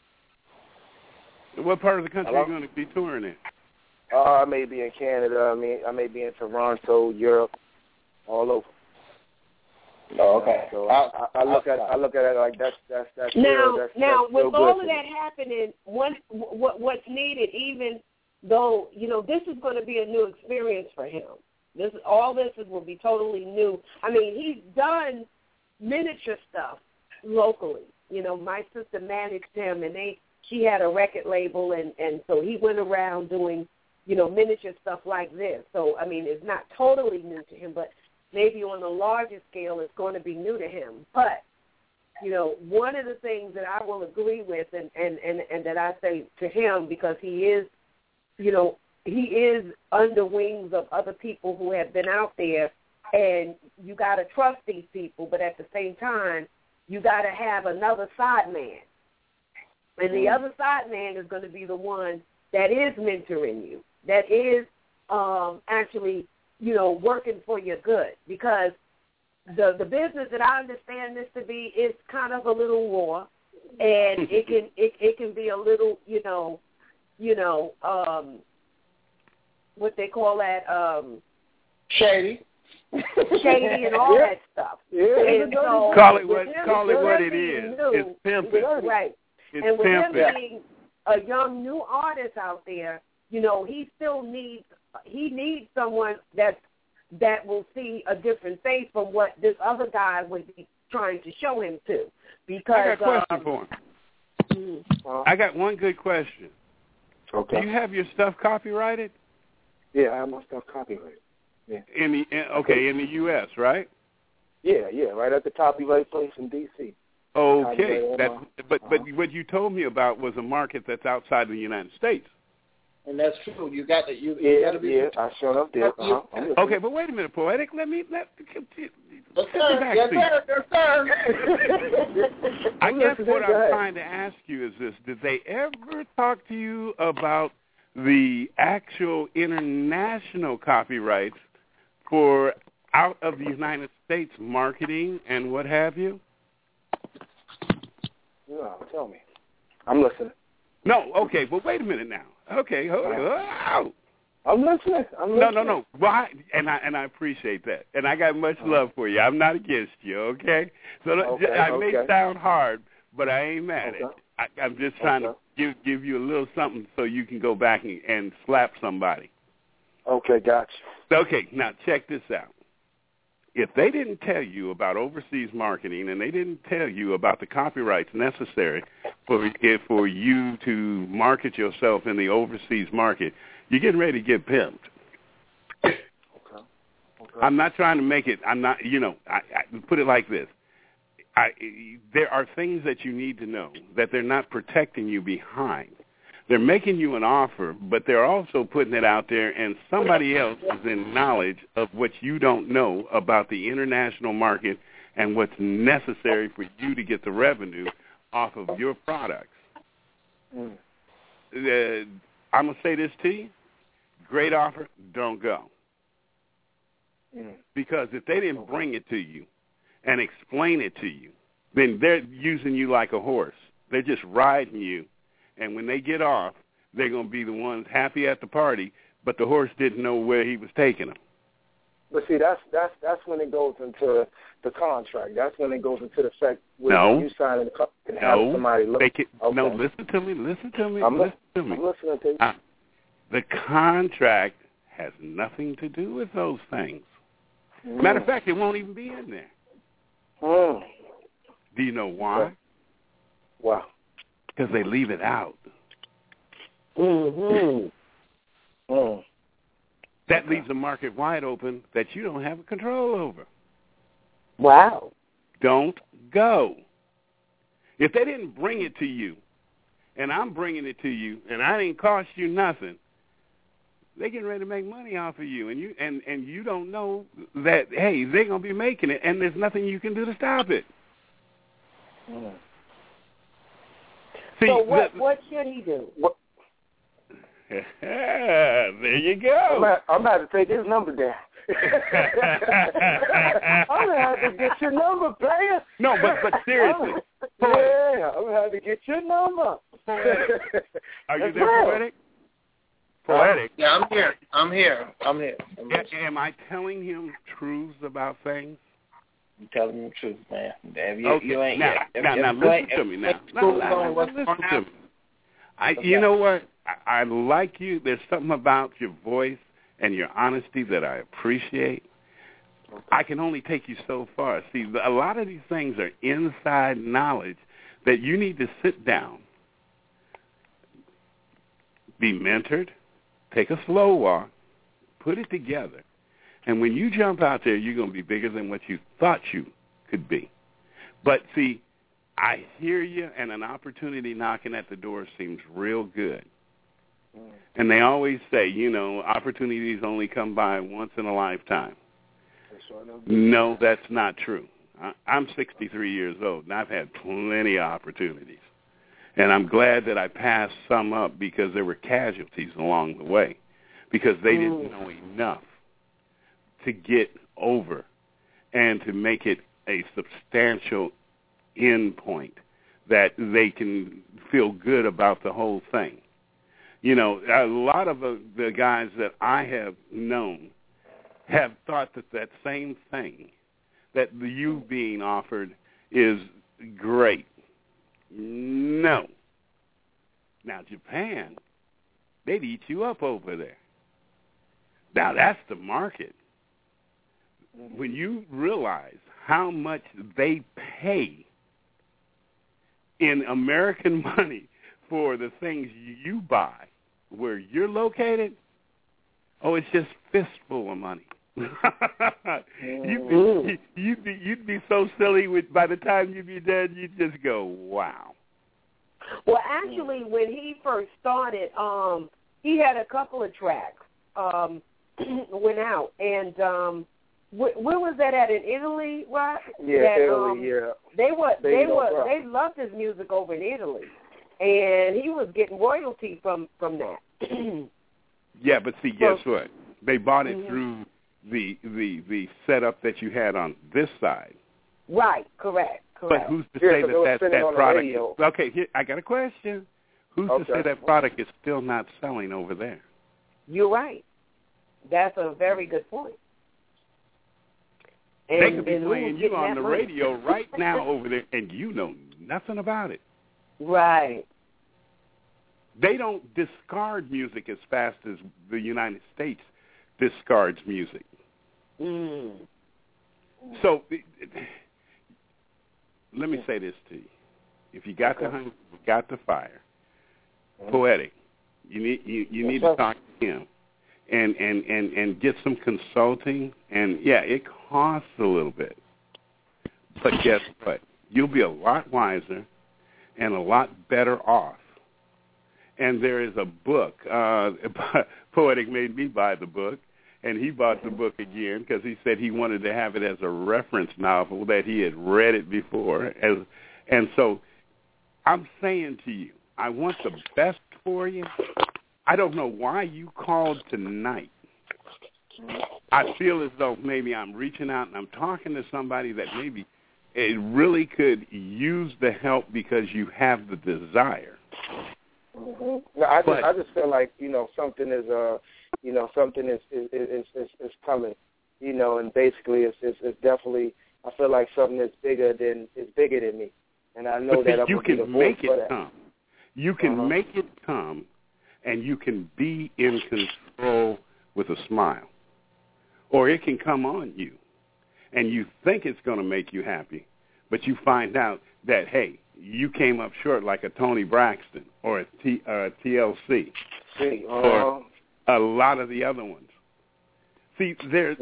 What part of the country are you going to be touring in? I may be in Canada. I may be in Toronto, Europe, all over. Oh, okay. So I look at it like that's now with all of me. that happening, what's needed, even though, you know, this is going to be a new experience for him. All this will be totally new. I mean, he's done miniature stuff locally. You know, my sister managed him, and she had a record label, and so he went around doing, you know, miniature stuff like this. So, I mean, it's not totally new to him, but maybe on a larger scale it's going to be new to him. But, you know, one of the things that I will agree with and that I say to him, because he is, you know, he is under wings of other people who have been out there, and you got to trust these people, but at the same time, you got to have another side man. And the other side man is going to be the one that is mentoring you, that is actually, you know, working for your good. Because the business that I understand this to be is kind of a little raw, and it can be a little, what they call that, shady and all that stuff. Yeah. And so call it what it is. It's pimping. Right. It's and with pimping. him being a young new artist out there, you know, he needs someone that will see a different face from what this other guy would be trying to show him to. Because I got a question for him. I got one good question. Okay. Do you have your stuff copyrighted? Yeah, I have my stuff copyrighted. Yeah. In the U.S., right? Yeah, right at the copyright place in D.C. Okay, but what you told me about was a market that's outside the United States. And that's true. You got to be. Yeah, I showed up there. Okay, but wait a minute, Poetic. Let me. Yes, sir. I guess what I'm trying to ask you is this: did they ever talk to you about the actual international copyrights for out of the United States marketing and what have you? No, tell me. I'm listening. No, okay, but wait a minute now. Okay, hold on. I'm listening. No. Why? And I appreciate that, and I got much love for you. I'm not against you. Okay, so I may sound hard, but I ain't mad at you. I'm just trying to give you a little something so you can go back and slap somebody. Okay, gotcha. Okay, now check this out. If they didn't tell you about overseas marketing and they didn't tell you about the copyrights necessary for you to market yourself in the overseas market, you're getting ready to get pimped. Okay. I'm not trying to make it. I'm not. I put it like this. There are things that you need to know that they're not protecting you behind. They're making you an offer, but they're also putting it out there, and somebody else is in knowledge of what you don't know about the international market and what's necessary for you to get the revenue off of your products. I'm going to say this to you. Great offer, don't go. Because if they didn't bring it to you and explain it to you, then they're using you like a horse. They're just riding you. And when they get off, they're going to be the ones happy at the party, but the horse didn't know where he was taking them. But see, that's when it goes into the contract. That's when it goes into the fact when you sign the contract and have somebody look. No, listen to me. I'm listening to you. The contract has nothing to do with those things. Matter of fact, it won't even be in there. Do you know why? Wow. Because they leave it out. That leaves the market wide open that you don't have control over. Wow. Don't go. If they didn't bring it to you, and I'm bringing it to you, and I didn't cost you nothing, they're getting ready to make money off of you, and you don't know that, hey, they're going to be making it, and there's nothing you can do to stop it. Mm. See, so what should he do? There you go. I'm going to have to take his number down. I'm going to have to get your number, player. No, but seriously. Yeah, I'm going to have to get your number. Are you there, Poetic? Poetic. Yeah, I'm here. Am I telling him truths about things? I'm telling you the truth, man. Okay. You ain't now listen to me. Now listen to me. You know what? I like you. There's something about your voice and your honesty that I appreciate. I can only take you so far. See, a lot of these things are inside knowledge that you need to sit down, be mentored, take a slow walk, put it together, and when you jump out there, you're going to be bigger than what you thought you could be. But see, I hear you, and an opportunity knocking at the door seems real good. And they always say, opportunities only come by once in a lifetime. No, that's not true. I'm 63 years old, and I've had plenty of opportunities. And I'm glad that I passed some up because there were casualties along the way, because they didn't know enough to get over and to make it a substantial end point that they can feel good about the whole thing. A lot of the guys that I have known have thought that same thing, that you being offered is great. No. Now, Japan, they'd eat you up over there. Now, that's the market. When you realize how much they pay in American money for the things you buy where you're located, it's just fistful of money. You'd be so silly by the time you'd be dead, you'd just go, wow. Well, actually, when he first started, he had a couple of tracks went out, and where was that at, in Italy? Right? Yeah, Italy. Yeah. They loved his music over in Italy, and he was getting royalty from that. Yeah, but see, guess what? They bought it through the setup that you had on this side. Right. Correct. But who's to say that product is... Okay, here, I got a question. Who's to say that product is still not selling over there? You're right. That's a very good point. And they could be playing you on the radio right now over there, and you know nothing about it. Right. They don't discard music as fast as the United States discards music. So let me say this to you. If you got the hunger, you got the fire. Poetic, you need to talk to him and get some consulting. And, yeah, it costs a little bit. But guess what? You'll be a lot wiser and a lot better off. And there is a book. Poetic made me buy the book, and he bought the book again because he said he wanted to have it as a reference novel, that he had read it before. And so I'm saying to you, I want the best for you. I don't know why you called tonight. I feel as though maybe I'm reaching out and I'm talking to somebody that maybe it really could use the help because you have the desire. No, I just feel like something is something is coming, and basically it's definitely, I feel like something is bigger than me, and I know that you can make it come. You can make it come, and you can be in control with a smile, or it can come on you, and you think it's going to make you happy, but you find out that you came up short like a Tony Braxton or a TLC or a lot of the other ones. See, there's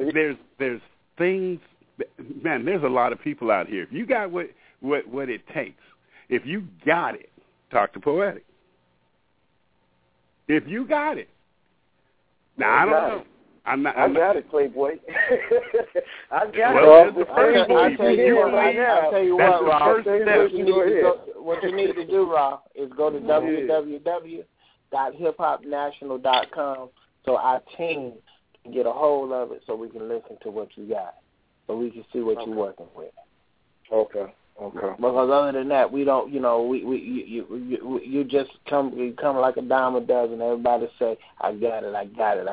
things, man, there's a lot of people out here. If you got what it takes, If you got it, talk to Poetic. If you got it. Now, I don't know. I got it, Playboy. I got it. I'll tell you what, Rob. What you need to do, Rob, is go to www.hiphopnational.com so our team can get a hold of it so we can listen to what you got, so we can see what you're working with. Okay. Because other than that, we don't. You just come like a dime a dozen. Everybody say, "I got it.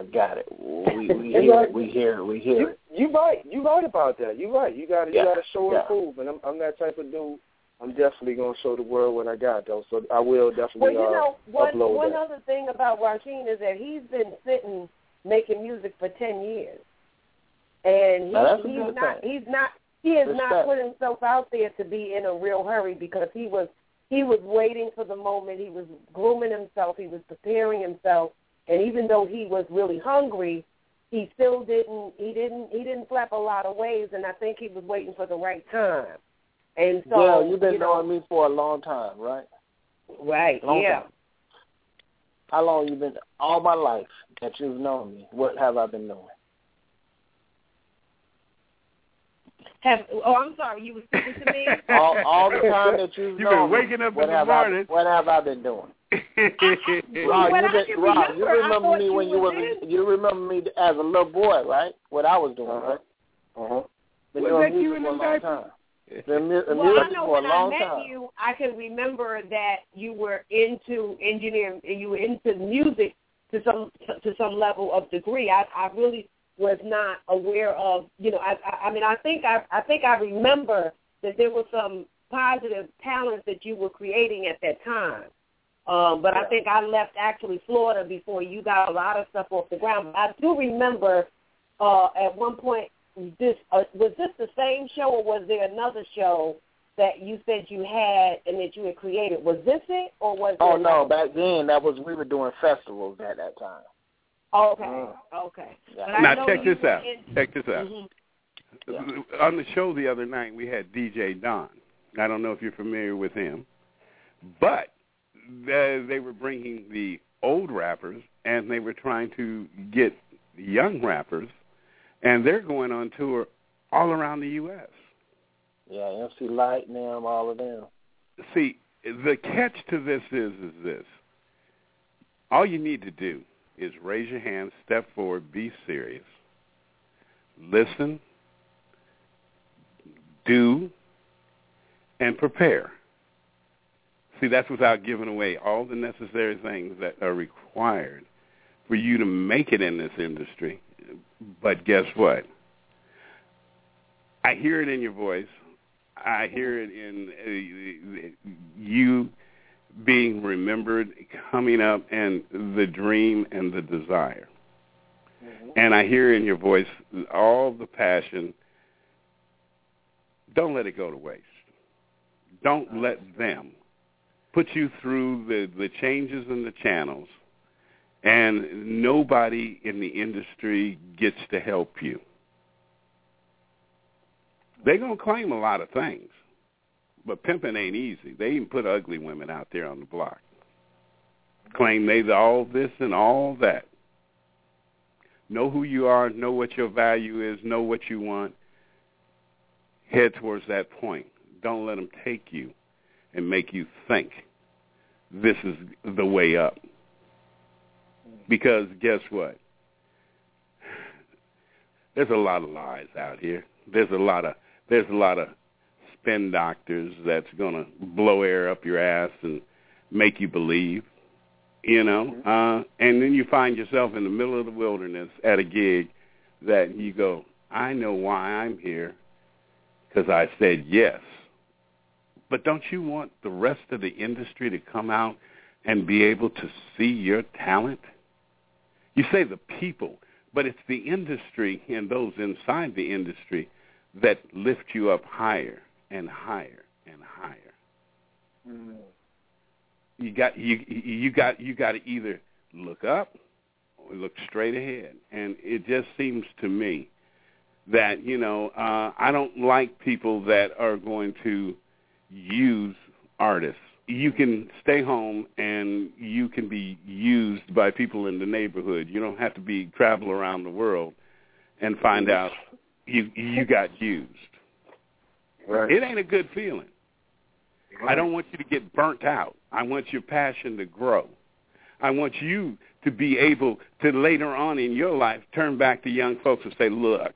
We hear it. You right about that. You right. You got to show and prove. And I'm that type of dude. I'm definitely gonna show the world what I got, though. So I will definitely. Well, upload one that. other thing about Rakim is that he's been sitting making music for 10 years, and he has not put himself out there to be in a real hurry, because he was waiting for the moment. He was grooming himself. He was preparing himself. And even though he was really hungry, he still didn't flap a lot of waves. And I think he was waiting for the right time. And so, yeah, you've been knowing me for a long time, right? Right. Long yeah. time. How long you been? All my life that you've known me. What have I been doing? I'm sorry, you were speaking to me? all the time that you've known been waking up me, in the morning. What have I been doing? Rob, you remember me when you remember me as a little boy, right? What I was doing, right? Been doing music for a long time. I know when I met you, I can remember that you were into engineering, you were into music to some level of degree. I really was not aware of, I think I remember that there was some positive talents that you were creating at that time. But I think I left actually Florida before you got a lot of stuff off the ground. But I do remember at one point, was this the same show, or was there another show that you said you had and that you had created? Was this it, or was it? Oh, no, back then we were doing festivals at that time. Okay. Now check this out. Mm-hmm. On the show the other night, we had DJ Don. I don't know if you're familiar with him, but they were bringing the old rappers, and they were trying to get young rappers, and they're going on tour all around the U.S. Yeah, MC Light and them, all of them. See, the catch to this is this. All you need to do is raise your hand, step forward, be serious, listen, do, and prepare. See, that's without giving away all the necessary things that are required for you to make it in this industry. But guess what? I hear it in your voice. I hear it in you being remembered, coming up, and the dream and the desire. Mm-hmm. And I hear in your voice all the passion. Don't let it go to waste. Don't let them put you through the changes in the channels, and nobody in the industry gets to help you. They're going to claim a lot of things, but pimping ain't easy. They even put ugly women out there on the block. Claim they're all this and all that. Know who you are, know what your value is, know what you want. Head towards that point. Don't let them take you and make you think this is the way up. Because guess what? There's a lot of lies out here. There's a lot of spin doctors that's going to blow air up your ass and make you believe, and then you find yourself in the middle of the wilderness at a gig that you go, I know why I'm here, because I said yes. But don't you want the rest of the industry to come out and be able to see your talent? You say the people, but it's the industry and those inside the industry that lift you up higher and higher and higher. Mm. You got to either look up or look straight ahead. And it just seems to me that, I don't like people that are going to use artist. You can stay home and you can be used by people in the neighborhood. You don't have to travel around the world and find out you got used. Right. It ain't a good feeling. I don't want you to get burnt out. I want your passion to grow. I want you to be able to later on in your life turn back to young folks and say, look,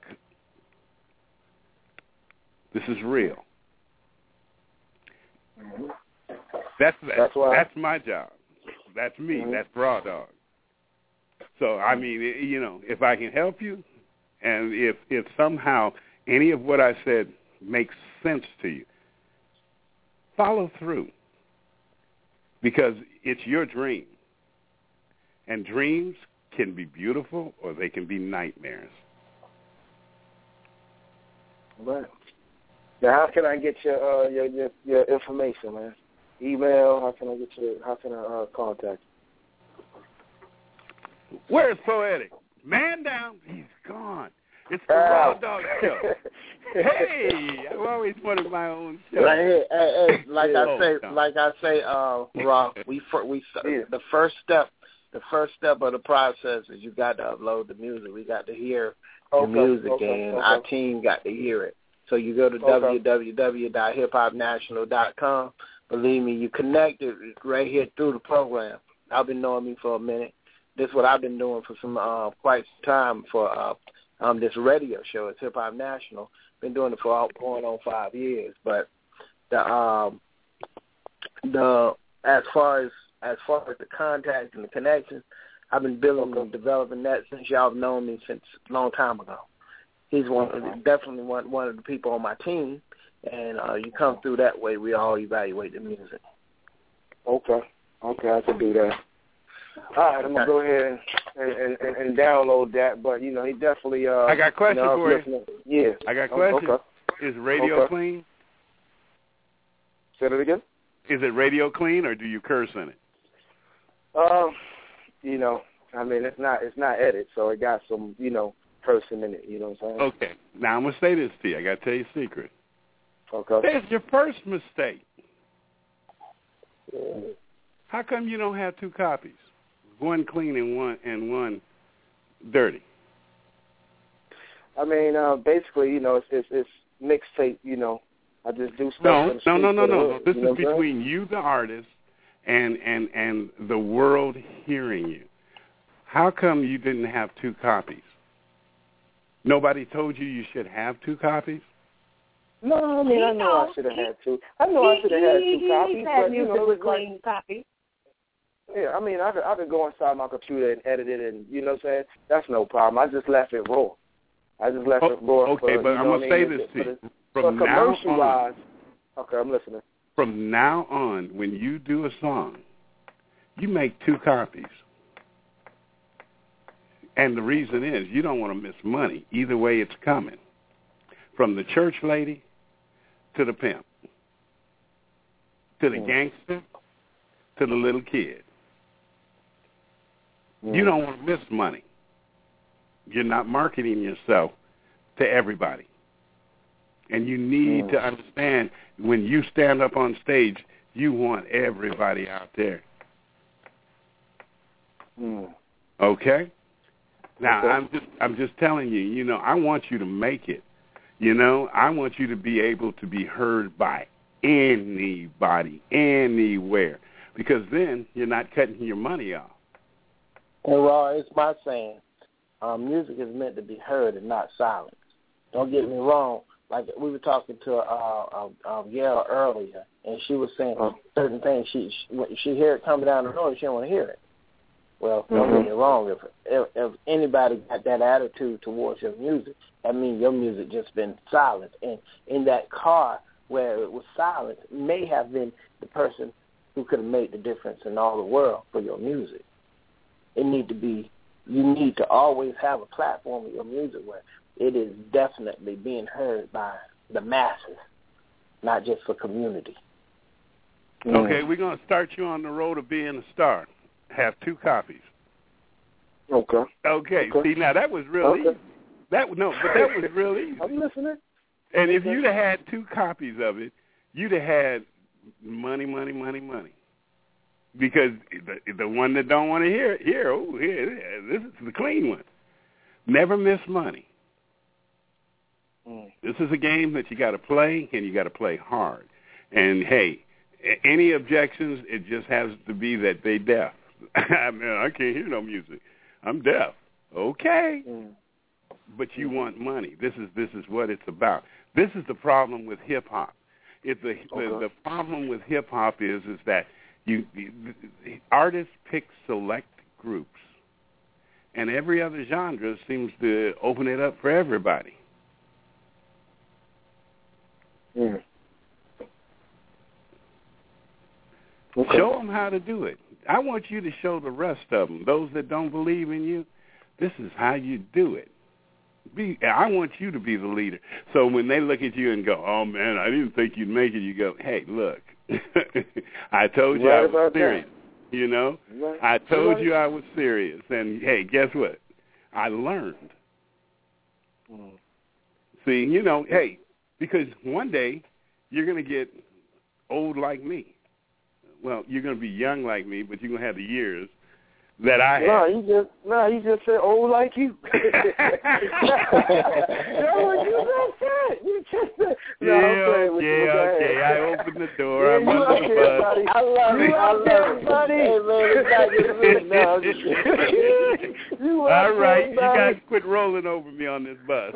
this is real. That's my job. That's me. That's Raw Dog. So, I mean, if I can help you, and if somehow any of what I said makes sense to you, follow through. Because it's your dream. And dreams can be beautiful or they can be nightmares. Right. Now, how can I get your information, man? Email? How can I contact you? Where's Poetic? Man down. He's gone. It's the Raw Dog Show. Hey, I've always wanted my own show. Hey, like I say, Raw. The first step of the process is you got to upload the music. We got to hear the music, and our team got to hear it. So you go to www.hiphopnational.com. Believe me, you connected right here through the program. I've been knowing me for a minute. This is what I've been doing for quite some time for this radio show. It's Hip Hop National. Been doing it for going on 5 years. But as far as the contact and the connection, I've been building and developing that since y'all have known me since a long time ago. He's definitely one of the people on my team. And you come through that way, we all evaluate the music. Okay, I can do that. All right, I'm going to go ahead and download that. But, he definitely... I got questions for you. Yeah. I got questions. Okay. Is radio clean? Say that again? Is it radio clean or do you curse in it? It's not edit, so it got some, cursing in it, you know what I'm saying? Okay. Now, I'm going to say this to you. I got to tell you a secret. Okay. There's your first mistake. Yeah. How come you don't have two copies? One clean and one dirty? I mean, basically, it's mixtape, I just do stuff. No. This is between you, the artist, and the world hearing you. How come you didn't have two copies? Nobody told you should have two copies? No, I mean, I know I should have had two. I know I should have had two copies. He's had music with clean copies. Yeah, I mean, I could go inside my computer and edit it, and you know what I'm saying? That's no problem. I just left it raw. It raw. Okay, but I'm going to say this to you. From now on, okay, I'm listening. From now on, when you do a song, you make two copies. And the reason is you don't want to miss money. Either way it's coming. From the church lady to the pimp, to the gangster, to the little kid. You don't want to miss money. You're not marketing yourself to everybody. And you need to understand when you stand up on stage, you want everybody out there. Okay? Now, I'm just telling you, I want you to make it. I want you to be able to be heard by anybody, anywhere, because then you're not cutting your money off. And Raw, it's my saying, music is meant to be heard and not silenced. Don't get me wrong. Like we were talking to Gail earlier, and she was saying certain things. She hear it coming down the road, she don't want to hear it. Well, don't get me wrong. If anybody got that attitude towards your music, that means your music just been silent. And in that car where it was silent may have been the person who could have made the difference in all the world for your music. You need to always have a platform with your music where it is definitely being heard by the masses, not just for community. Okay, we're going to start you on the road of being a star. Have two copies. Okay. See, now that was real easy. That was real easy. I'm listening. And if you'd have had two copies of it, you'd have had money. Because the one that don't want to hear, this is the clean one. Never miss money. This is a game that you got to play, and you got to play hard. And, hey, any objections, it just has to be that they deaf. I mean, I can't hear no music. I'm deaf. Okay. But you want money. This is what it's about. This is the problem with hip-hop. The problem with hip-hop is that artists pick select groups, and every other genre seems to open it up for everybody. Okay. Show them how to do it. I want you to show the rest of them, those that don't believe in you, this is how you do it. I want you to be the leader. So when they look at you and go, oh, man, I didn't think you'd make it, you go, hey, look, I told you I was serious. That. You know? Right. I told you I was serious. And, hey, guess what? I learned. See, you know, hey, because one day you're going to get old like me. Well, you're going to be young like me, but you're going to have the years that I have. You just said old like you. You just said. Okay. I opened the door. I'm under the bus. I love it, buddy. Hey, man, all right, you guys quit rolling over me on this bus.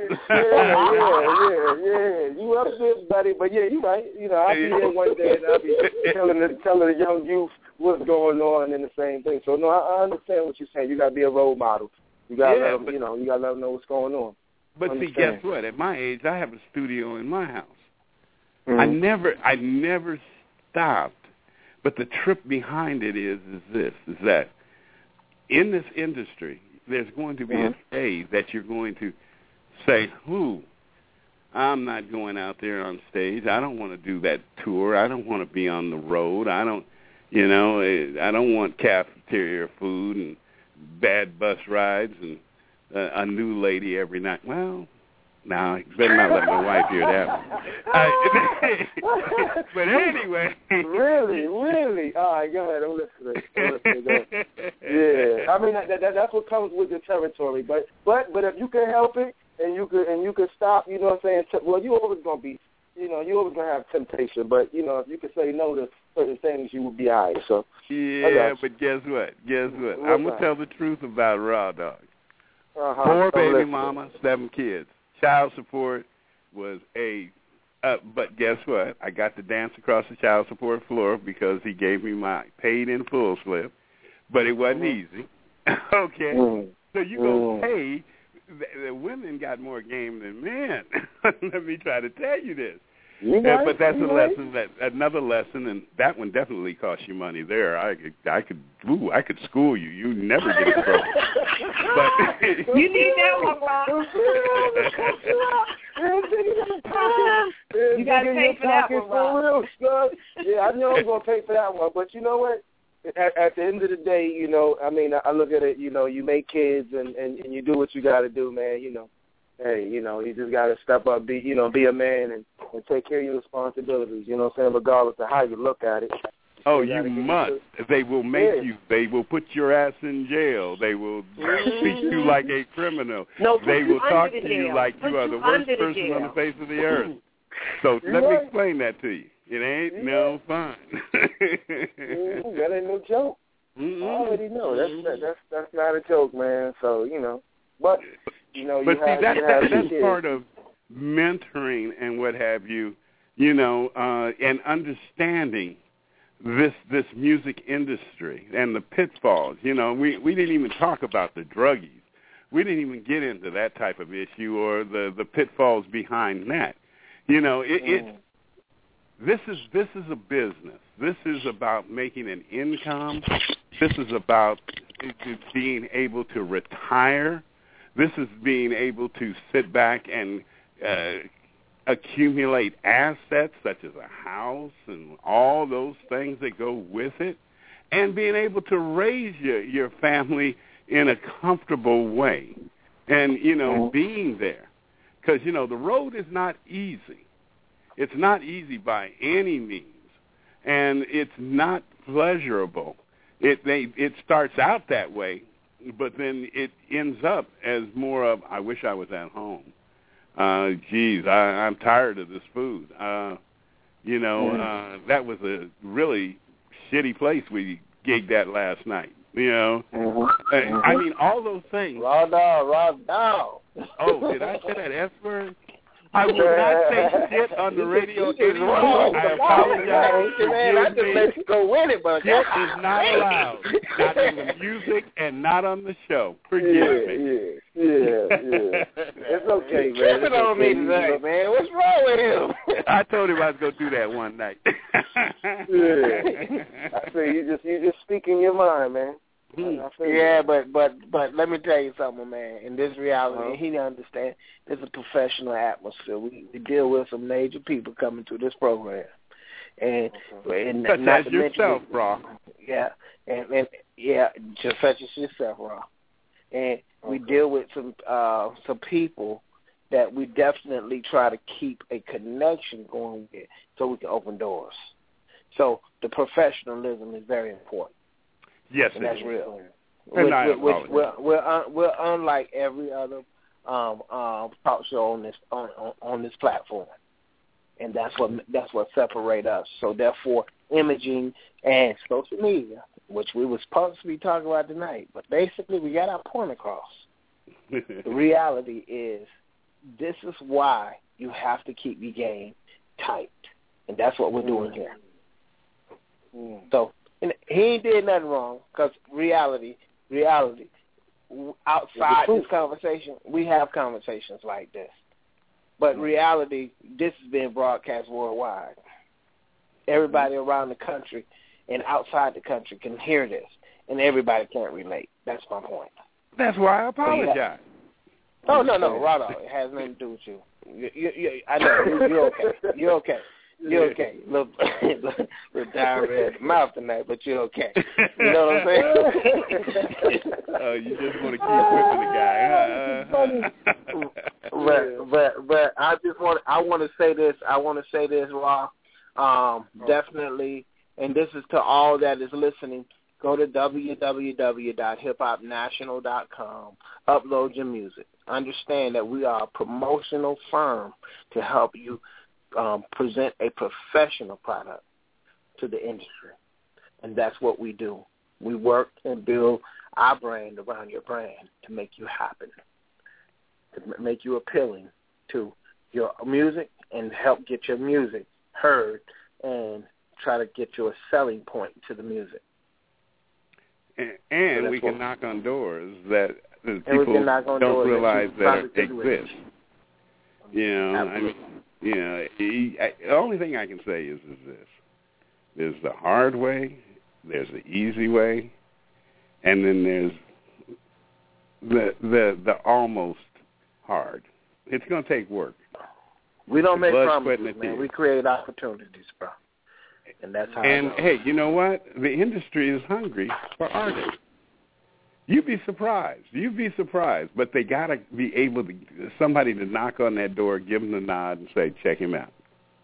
Yeah. You up there, buddy? But yeah, you right. You know, I'll be there one day and I'll be telling the young youth what's going on and the same thing. So no, I understand what you're saying. You got to be a role model. You got to let them, you got to let them know what's going on. But see, guess what? At my age, I have a studio in my house. Mm-hmm. I never stopped. But the trip behind it is that in this industry, there's going to be a day that you're going to say, I'm not going out there on stage. I don't want to do that tour. I don't want to be on the road. I don't want cafeteria food and bad bus rides and a new lady every night. Well, now, you better not let my wife hear that one. But anyway. Really? All right, go ahead. I'm listening. Yeah. I mean, that's what comes with the territory. But if you can help it and you can stop, you know what I'm saying? Well, you're always going to be, you always going to have temptation. But, if you can say no to certain things, you will be all right. So, yeah, but guess what? I'm going to tell the truth about Raw Dog. 4 baby mama, 7 kids. Child support was but guess what? I got to dance across the child support floor because he gave me my paid in full slip, but it wasn't easy. Okay? So you go pay. The women got more game than men. Let me try to tell you this. But that's another lesson, and that one definitely cost you money there. I could school you. You never get in trouble. But you need that one, Rob. You got to pay for that one, Rob. Yeah, I know I'm going to pay for that one, but you know what? At the end of the day, I mean, I look at it, you make kids and you do what you got to do, man, Hey, you just got to step up, be a man and take care of your responsibilities, you know what I'm saying, regardless of how you look at it. Oh, you must. They will make you. They will put your ass in jail. They will treat you like a criminal. No, they will talk to you like you are the worst person on the face of the earth. So let me explain that to you. It ain't no fun. That ain't no joke. I already know. That's not a joke, man. So, but... But see, that's part of mentoring and what have you, and understanding this music industry and the pitfalls. We didn't even talk about the druggies. We didn't even get into that type of issue or the pitfalls behind that. This is a business. This is about making an income. This is about being able to retire. This is being able to sit back and accumulate assets such as a house and all those things that go with it, and being able to raise your family in a comfortable way and, being there. Because, the road is not easy. It's not easy by any means. and it's not pleasurable. It starts out that way, but then it ends up as more of, I wish I was at home. I'm tired of this food. That was a really shitty place we gigged at last night. I mean, all those things. Raw dog. Oh, did I say that S word? I will not say shit on the radio anymore. I apologize. Man, I just let you go with it, but shit is not allowed. Not in the music and not on the show. Forgive me. Yeah. It's okay, man. Tripping on me today, man. What's wrong with him? I told him I was going to do that one night. I say you just speaking your mind, man. Yeah, but let me tell you something, man. In this reality, he understand there's a professional atmosphere. We deal with some major people coming to this program, and such not as yourself, Raw. Yeah, and just such as yourself, Raw. And we deal with some people that we definitely try to keep a connection going with, so we can open doors. So the professionalism is very important. Yes, and that's real. We're unlike every other talk show on this platform, and that's what separates us. So therefore, imaging and social media, which we were supposed to be talking about tonight, but basically we got our point across. The reality is, this is why you have to keep your game tight, and that's what we're doing here. So. And he ain't did nothing wrong, because reality, outside this conversation, we have conversations like this. But reality, this is being broadcast worldwide. Everybody around the country and outside the country can hear this, and everybody can't relate. That's my point. That's why I apologize. No, Rado, it has nothing to do with you. I know, you're okay. You're okay. You're okay. Little diarrhea in the mouth tonight, but you're okay. You know what I'm saying? You just want to keep whipping the guy. But I want to say this. Raw. Definitely, and this is to all that is listening. Go to www.hiphopnational.com. Upload your music. Understand that we are a promotional firm to help you present a professional product to the industry. And that's what we do. We work and build our brand around your brand to make you happen, to make you appealing to your music and help get your music heard and try to get you a selling point to the music. And so we can knock on doors that people don't realize that exist. The only thing I can say is this. There's the hard way, there's the easy way, and then there's the almost hard. It's going to take work. We don't make promises, man. We create opportunities, bro. And that's how hey, you know what? The industry is hungry for artists. You'd be surprised, but they got to be able to, somebody to knock on that door, give them the nod, and say, check him out.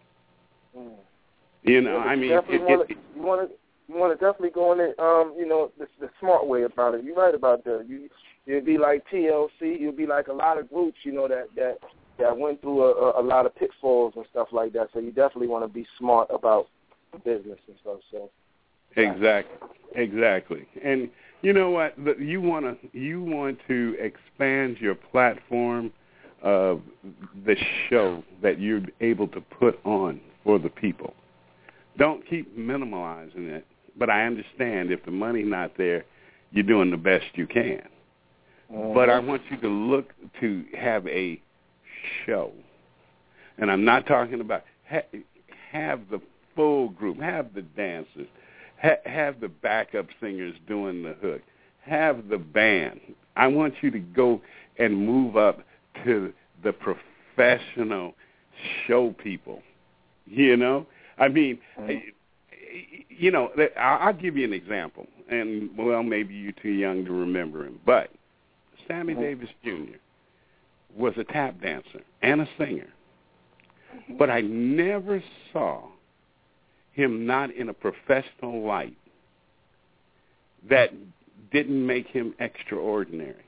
You want to definitely go in it, the smart way about it. You're right about that. You'd be like TLC, you'd be like a lot of groups, that went through a lot of pitfalls and stuff like that. So you definitely want to be smart about business and stuff. So exactly. And you know what? You want to expand your platform of the show that you're able to put on for the people. Don't keep minimalizing it. But I understand if the money's not there, you're doing the best you can. But I want you to look to have a show. And I'm not talking about have the full group, have the dancers, have the backup singers doing the hook, have the band. I want you to go and move up to the professional show people. I mean, I'll give you an example. And, well, maybe you're too young to remember him. But Sammy Davis Jr. was a tap dancer and a singer. But I never saw him not in a professional light, that didn't make him extraordinary.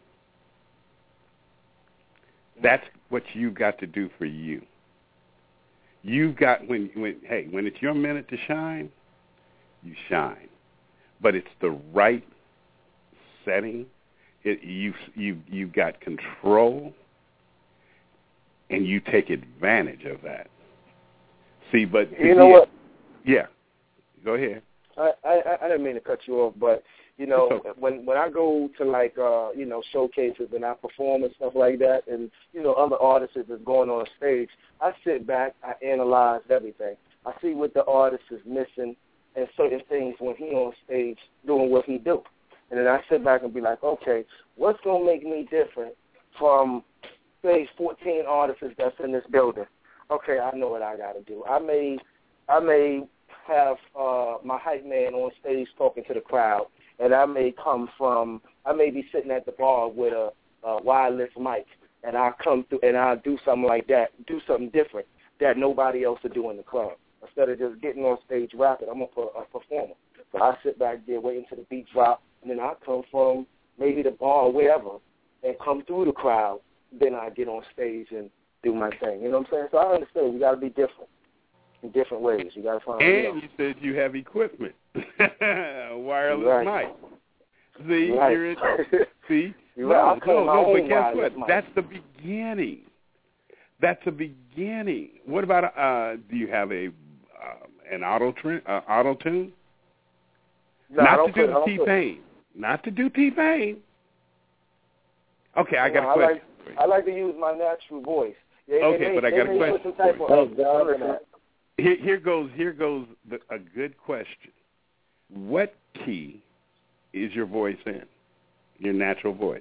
That's what you got to do for you. You've got when it's your minute to shine, you shine. But it's the right setting. You've got control, and you take advantage of that. See, but you know what? Yeah, go ahead. I didn't mean to cut you off, but okay. when I go to showcases and I perform and stuff like that, and other artists is going on stage, I sit back, I analyze everything. I see what the artist is missing and certain things when he on stage doing what he do, and then I sit back and be like, okay, what's gonna make me different from say 14 artists that's in this building? Okay, I know what I got to do. I may have my hype man on stage talking to the crowd, and I may be sitting at the bar with a wireless mic, and I'll come through and I'll do something like that, do something different that nobody else will do in the club. Instead of just getting on stage rapping, I'm a performer. So I sit back there waiting till the beat drop, and then I come from maybe the bar or wherever and come through the crowd. Then I get on stage and do my thing. You know what I'm saying? So I understand you got to be different in different ways. You got to find. And you said you have equipment, wireless right. mic. See, right. you're in. See, no, but guess what? Mic. That's the beginning. That's the beginning. What about? Do you have an auto tune? No, not to do T-Pain. Not to do T-Pain. Okay, I got a question. I like to use my natural voice. But I got a question. Here goes a good question. What key is your voice in? Your natural voice.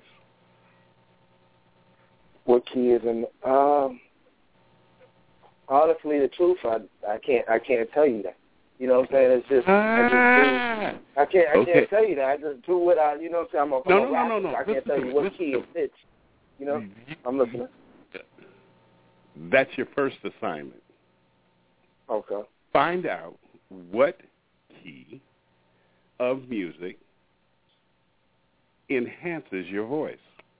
What key is in? Honestly, the truth, I can't tell you that. You know what I'm saying? It's just I can't tell you that. I just do what I. You know what I'm saying? No. I can't tell you what key it fits. You know, I'm listening. That's your first assignment. Okay. Find out what key of music enhances your voice.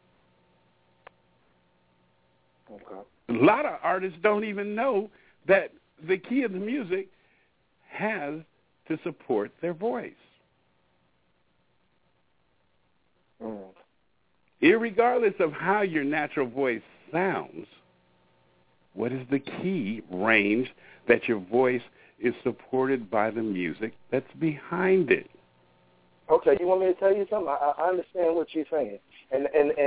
Okay. A lot of artists don't even know that the key of the music has to support their voice. Irregardless of how your natural voice sounds, what is the key range that your voice is supported by the music that's behind it? Okay, you want me to tell you something? I understand what you're saying, and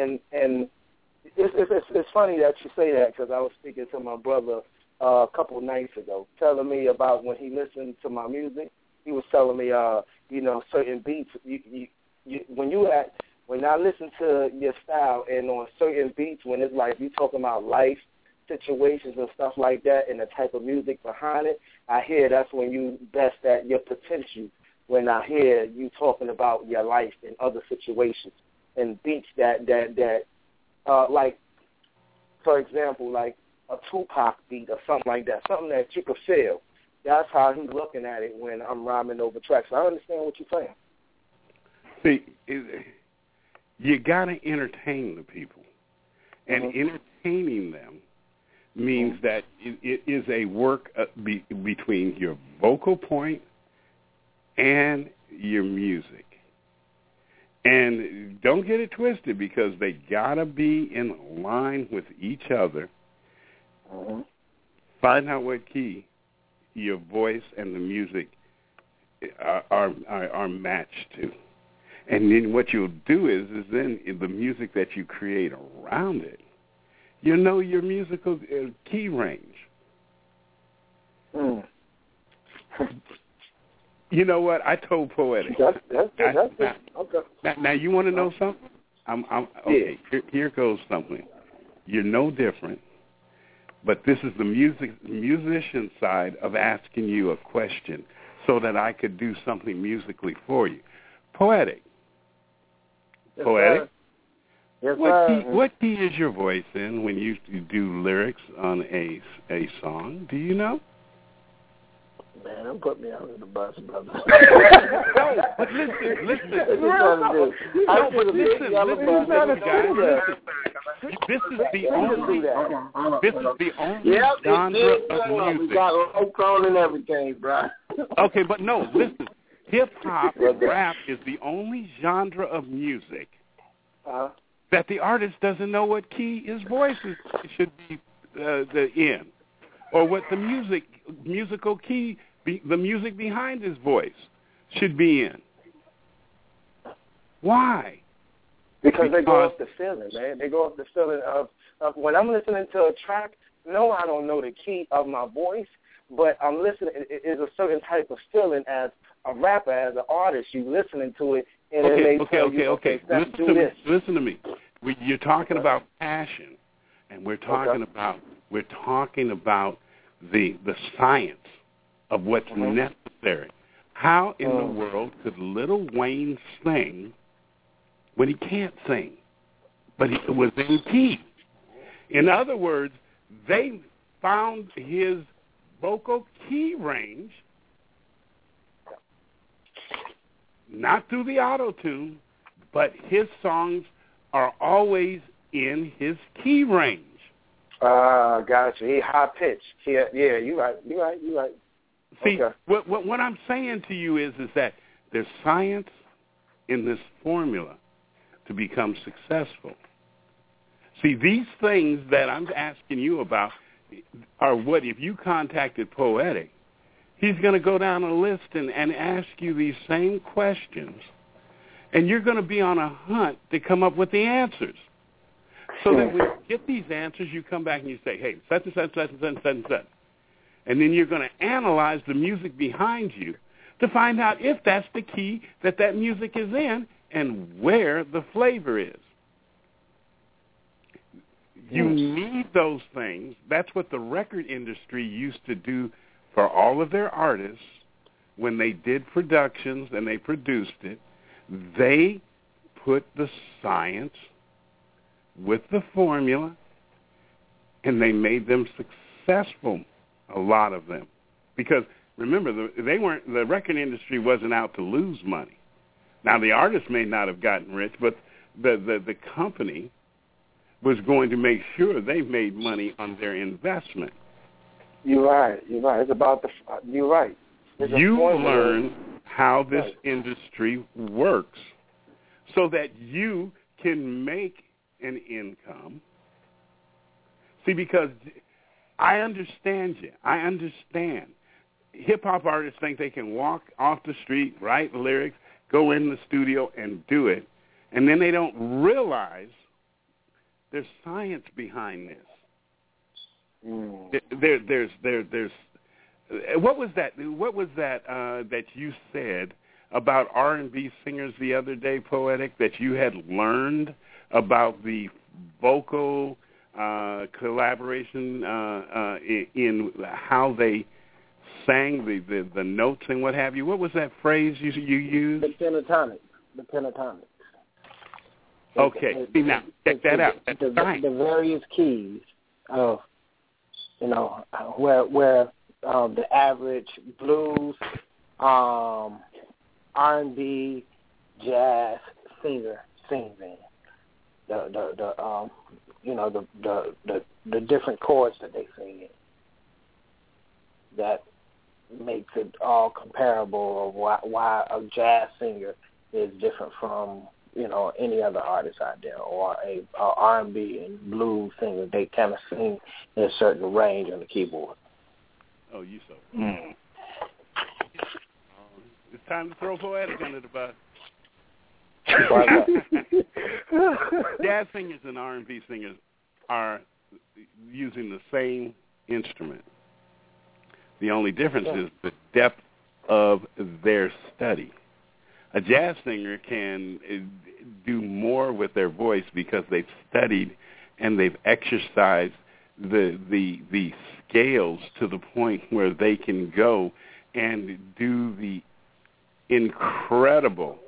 it's funny that you say that because I was speaking to my brother a couple nights ago, telling me about when he listened to my music. He was telling me, certain beats. When I listen to your style and on certain beats, when it's like you talking about life situations and stuff like that and the type of music behind it, I hear that's when you best at your potential. When I hear you talking about your life and other situations and beats that like, for example, like a Tupac beat or something like that, something that you could feel. That's how he's looking at it when I'm rhyming over tracks. So I understand what you're saying. See, you got to entertain the people. And entertaining them means that it is a work between your vocal point and your music. And don't get it twisted because they got to be in line with each other. Find out what key your voice and the music are matched to. And then what you'll do is then in the music that you create around it, you know your musical key range. You know what? I told Poetic. That's okay. Now you want to know something? Okay. Yeah. Here goes something. You're no different, but this is the musician side of asking you a question so that I could do something musically for you. Poetic. Poetic. Yes, what key is your voice in when you do lyrics on a song? Do you know? Man, don't put me under the bus, brother. No, but listen. Listen, guys. This is the only genre of music. We got low tone and everything, bro. Okay, but no, listen. Hip-hop rap is the only genre of music that the artist doesn't know what key his voice should be in, or what the musical key, the music behind his voice should be in. Why? Because they go off the feeling, man. They go off the feeling of when I'm listening to a track, no, I don't know the key of my voice, but I'm listening. It is a certain type of feeling as a rapper, as an artist. You listening to it, and okay. Listen to me. You're talking about passion, and we're talking about the science of what's necessary. How in the world could Lil Wayne sing when he can't sing, but he was in key? In other words, they found his vocal key range not through the auto-tune, but his songs are always in his key range. Gotcha. He high pitched. Yeah, you're right. See, what I'm saying to you is that there's science in this formula to become successful. See, these things that I'm asking you about are what, if you contacted Poetic, he's going to go down a list and ask you these same questions, and you're going to be on a hunt to come up with the answers. So that when you get these answers, you come back and you say, hey, such and such, such and such, such and such. And then you're going to analyze the music behind you to find out if that's the key that music is in and where the flavor is. You need those things. That's what the record industry used to do for all of their artists when they did productions and they produced it. They put the science with the formula, and they made them successful, a lot of them. Because remember, the record industry wasn't out to lose money. Now, the artist may not have gotten rich, but the company was going to make sure they made money on their investment. You're right. It's about you're right. You learn how this industry works so that you can make an income. See, because I understand you. I understand. Hip-hop artists think they can walk off the street, write lyrics, go in the studio and do it, and then they don't realize there's science behind this. There's what was that that you said about R&B singers the other day, Poetic, that you had learned about the vocal collaboration in how they sang the notes and what have you? What was that phrase you used? The pentatonic. Okay. See, now, check that out. That's the various keys of, where the average blues, R&B, jazz singer sings in. The different chords that they sing in. That makes it all comparable of why a jazz singer is different from any other artist out there, or a R&B and blues singer. They kind of sing in a certain range on the keyboard. Oh, you so. It's time to throw Poetic under the bus. Jazz singers and R&B singers are using the same instrument. The only difference is the depth of their study. A jazz singer can do more with their voice because they've studied and they've exercised the scales to the point where they can go and do the incredible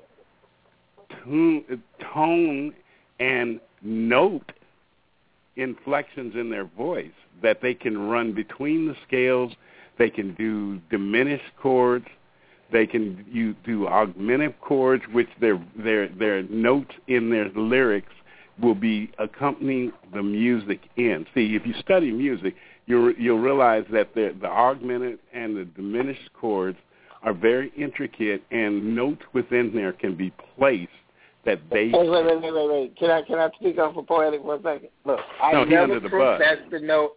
tone and note inflections in their voice that they can run between the scales They can do diminished chords. They can do augmented chords, which their notes in their lyrics will be accompanying the music in. See, if you study music, you'll realize that the augmented and the diminished chords are very intricate, and notes within there can be placed that they... Wait. Can I speak up for Poetic for a second? Look, I never professed to know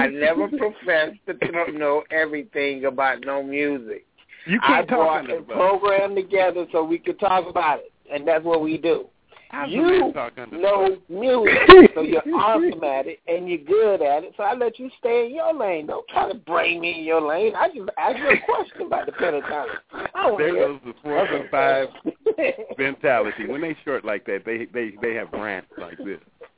everything about no music. You can't talk under the bus. I brought a program together so we could talk about it, and that's what we do. You know music, so you're awesome at it, and you're good at it, so I let you stay in your lane. Don't try to bring me in your lane. I just ask you a question about the pentatonic. There goes the 4-5 mentality. When they short like that, they have rants like this.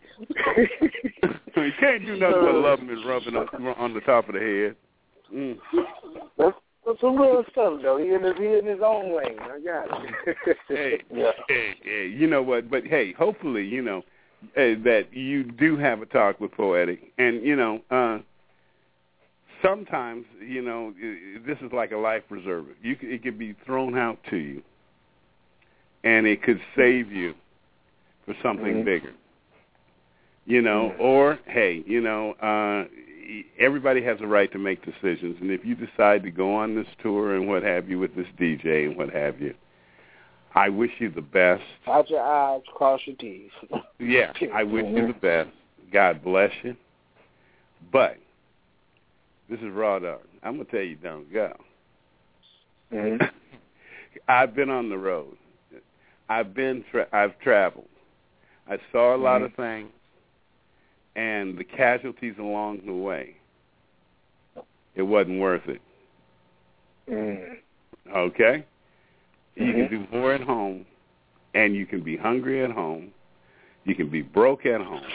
You can't do nothing but love them and rubbing on the top of the head. That's some real stuff, though. He in his own lane. I got it. Hey, you know what? But, hey, hopefully, that you do have a talk with Poetic. And, sometimes, this is like a life preserver. It could be thrown out to you, and it could save you for something bigger. Or, hey, everybody has a right to make decisions, and if you decide to go on this tour and what have you with this DJ and what have you, I wish you the best. Dot your I's, cross your T's. Yeah, I wish you the best. God bless you. But this is Raw Dog. I'm going to tell you, don't go. I've been on the road. I've traveled. I saw a lot of things. And the casualties along the way, it wasn't worth it. Okay? You can do more at home, and you can be hungry at home. You can be broke at home.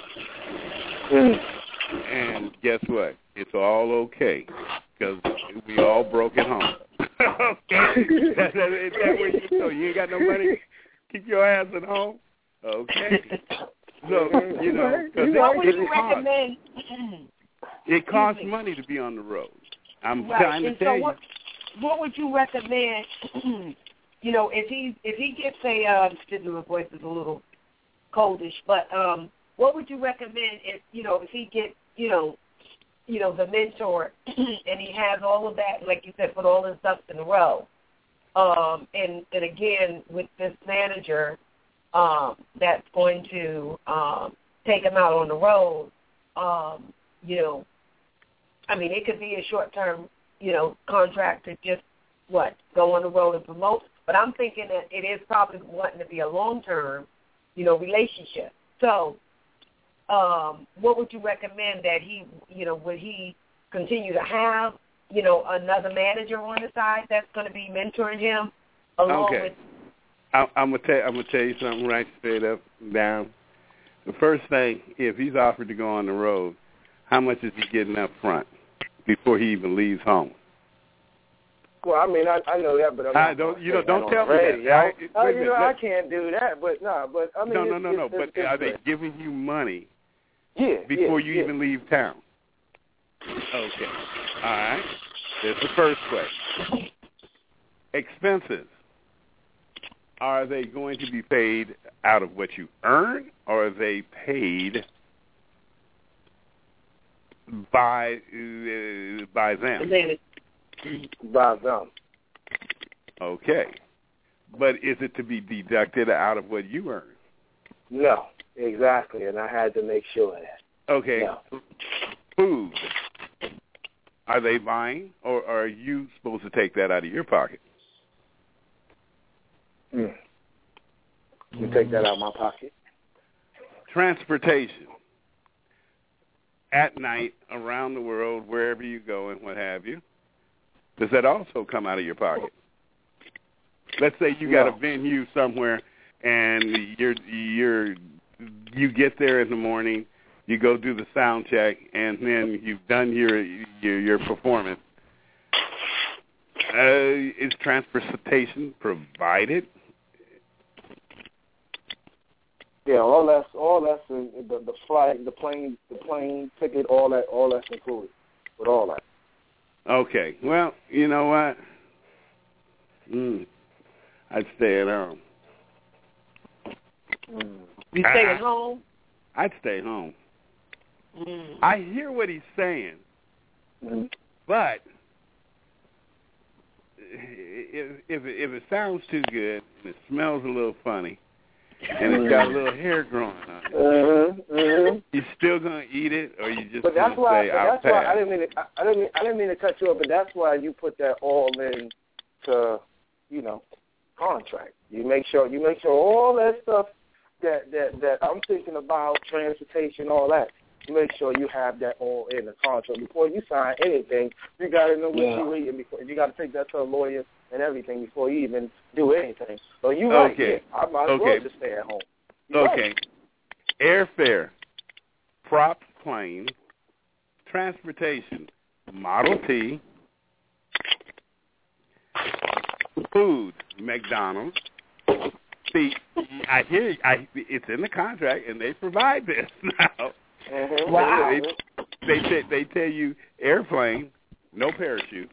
And guess what? It's all okay, because we all broke at home. Okay? Is that where you ain't got no money? Keep your ass at home? Okay. So, what would you recommend? It costs money to be on the road. I'm trying to tell you. What would you recommend? If he gets excuse me, my voice is a little coldish, but what would you recommend if he gets the mentor and he has all of that, like you said, put all his ducks in a row, and again with this manager. That's going to take him out on the road. It could be a short-term, contract to just, go on the road and promote. But I'm thinking that it is probably wanting to be a long-term, relationship. So what would you recommend that he, would he continue to have, another manager on the side that's going to be mentoring him along with... I'm gonna tell you something right straight up down. The first thing, if he's offered to go on the road, how much is he getting up front before he even leaves home? Well, I know that, but don't tell me that. I can't do that, but no. But no. But are they giving you money before you even leave town? Okay, all right. That's the first question. Expenses. Are they going to be paid out of what you earn, or are they paid by them? By them. Okay. But is it to be deducted out of what you earn? No, exactly, and I had to make sure of that. Okay. No. Food. Are they buying, or are you supposed to take that out of your pocket? You take that out of my pocket. Transportation. At night, around the world, wherever you go and what have you, does that also come out of your pocket? Let's say you got a venue somewhere, and you get there in the morning, you go do the sound check, and then you've done your performance. Is transportation provided? Yeah, all that's the flight, the plane ticket, all that's included with all that. Okay. Well, you know what? I'd stay at home. You stay at home? I'd stay home. I hear what he's saying, but if it sounds too good and it smells a little funny and it's got a little hair growing on it, you still gonna eat it, or you just gonna say I'll pass? I didn't mean to cut you up, but that's why you put that all in to contract. You make sure all that stuff that I'm thinking about, transportation, all that. You make sure you have that all in the contract before you sign anything. You got to know what you're reading before. You got to take that to a lawyer and everything before you even do anything. So you I might as well just stay at home. Okay. Airfare, props, plane, transportation, Model T, food, McDonald's. See, I hear it's in the contract, and they provide this now. Wow. They tell you airplane, no parachute.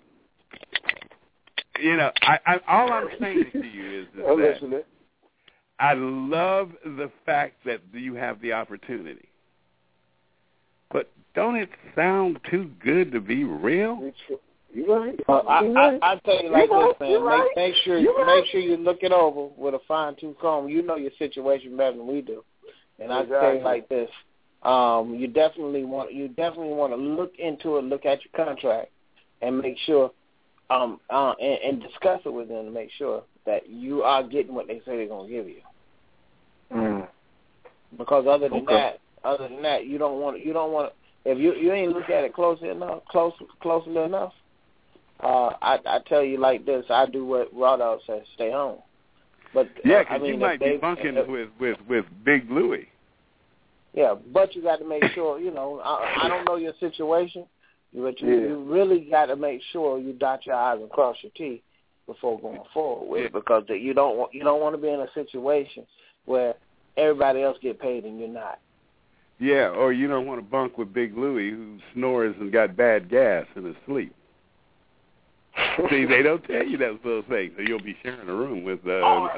All I'm saying to you is that I love the fact that you have the opportunity. But don't it sound too good to be real? You're right. I tell you like this, man. Make sure you look it over with a fine-tooth comb. You know your situation better than we do. And I tell you like this. You definitely want to look into it, look at your contract, and make sure, and discuss it with them to make sure that you are getting what they say they're gonna give you. Because other than that, you don't want if you ain't look at it closely enough. I tell you like this. I do what Raw Dog says: stay home. But because you might be bunking with Big Louie. Yeah, but you got to make sure, I don't know your situation, but you really got to make sure you dot your I's and cross your T's before going forward with it, because you don't want to be in a situation where everybody else get paid and you're not. Yeah, or you don't want to bunk with Big Louie, who snores and got bad gas in his sleep. See, they don't tell you those little things, so you'll be sharing a room with,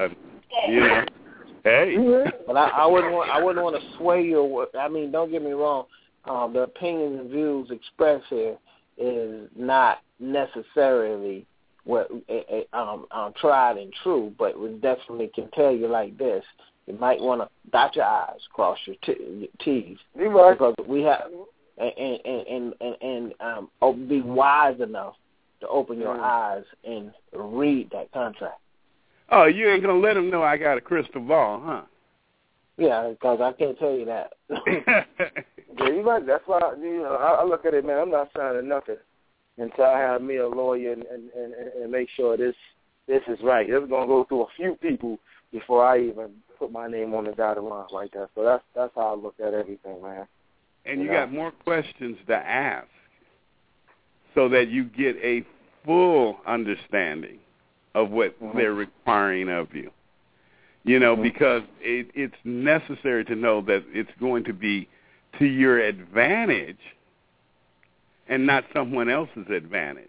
Hey, but I wouldn't want to sway your. I mean, don't get me wrong. The opinions and views expressed here is not necessarily what tried and true, but we definitely can tell you like this: you might want to dot your I's, cross your T's, because we have and be wise enough to open your eyes and read that contract. Oh, you ain't going to let them know I got a crystal ball, huh? Yeah, because I can't tell you that. Yeah, you're right. That's why I look at it, man. I'm not signing nothing until I have me a lawyer and make sure this is right. It's going to go through a few people before I even put my name on the dotted line like that. So that's how I look at everything, man. And you got more questions to ask so that you get a full understanding of what they're requiring of you. Because it's necessary to know that it's going to be to your advantage and not someone else's advantage.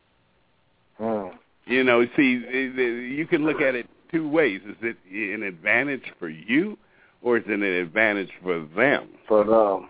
See, you can look at it two ways. Is it an advantage for you, or is it an advantage for them? For them.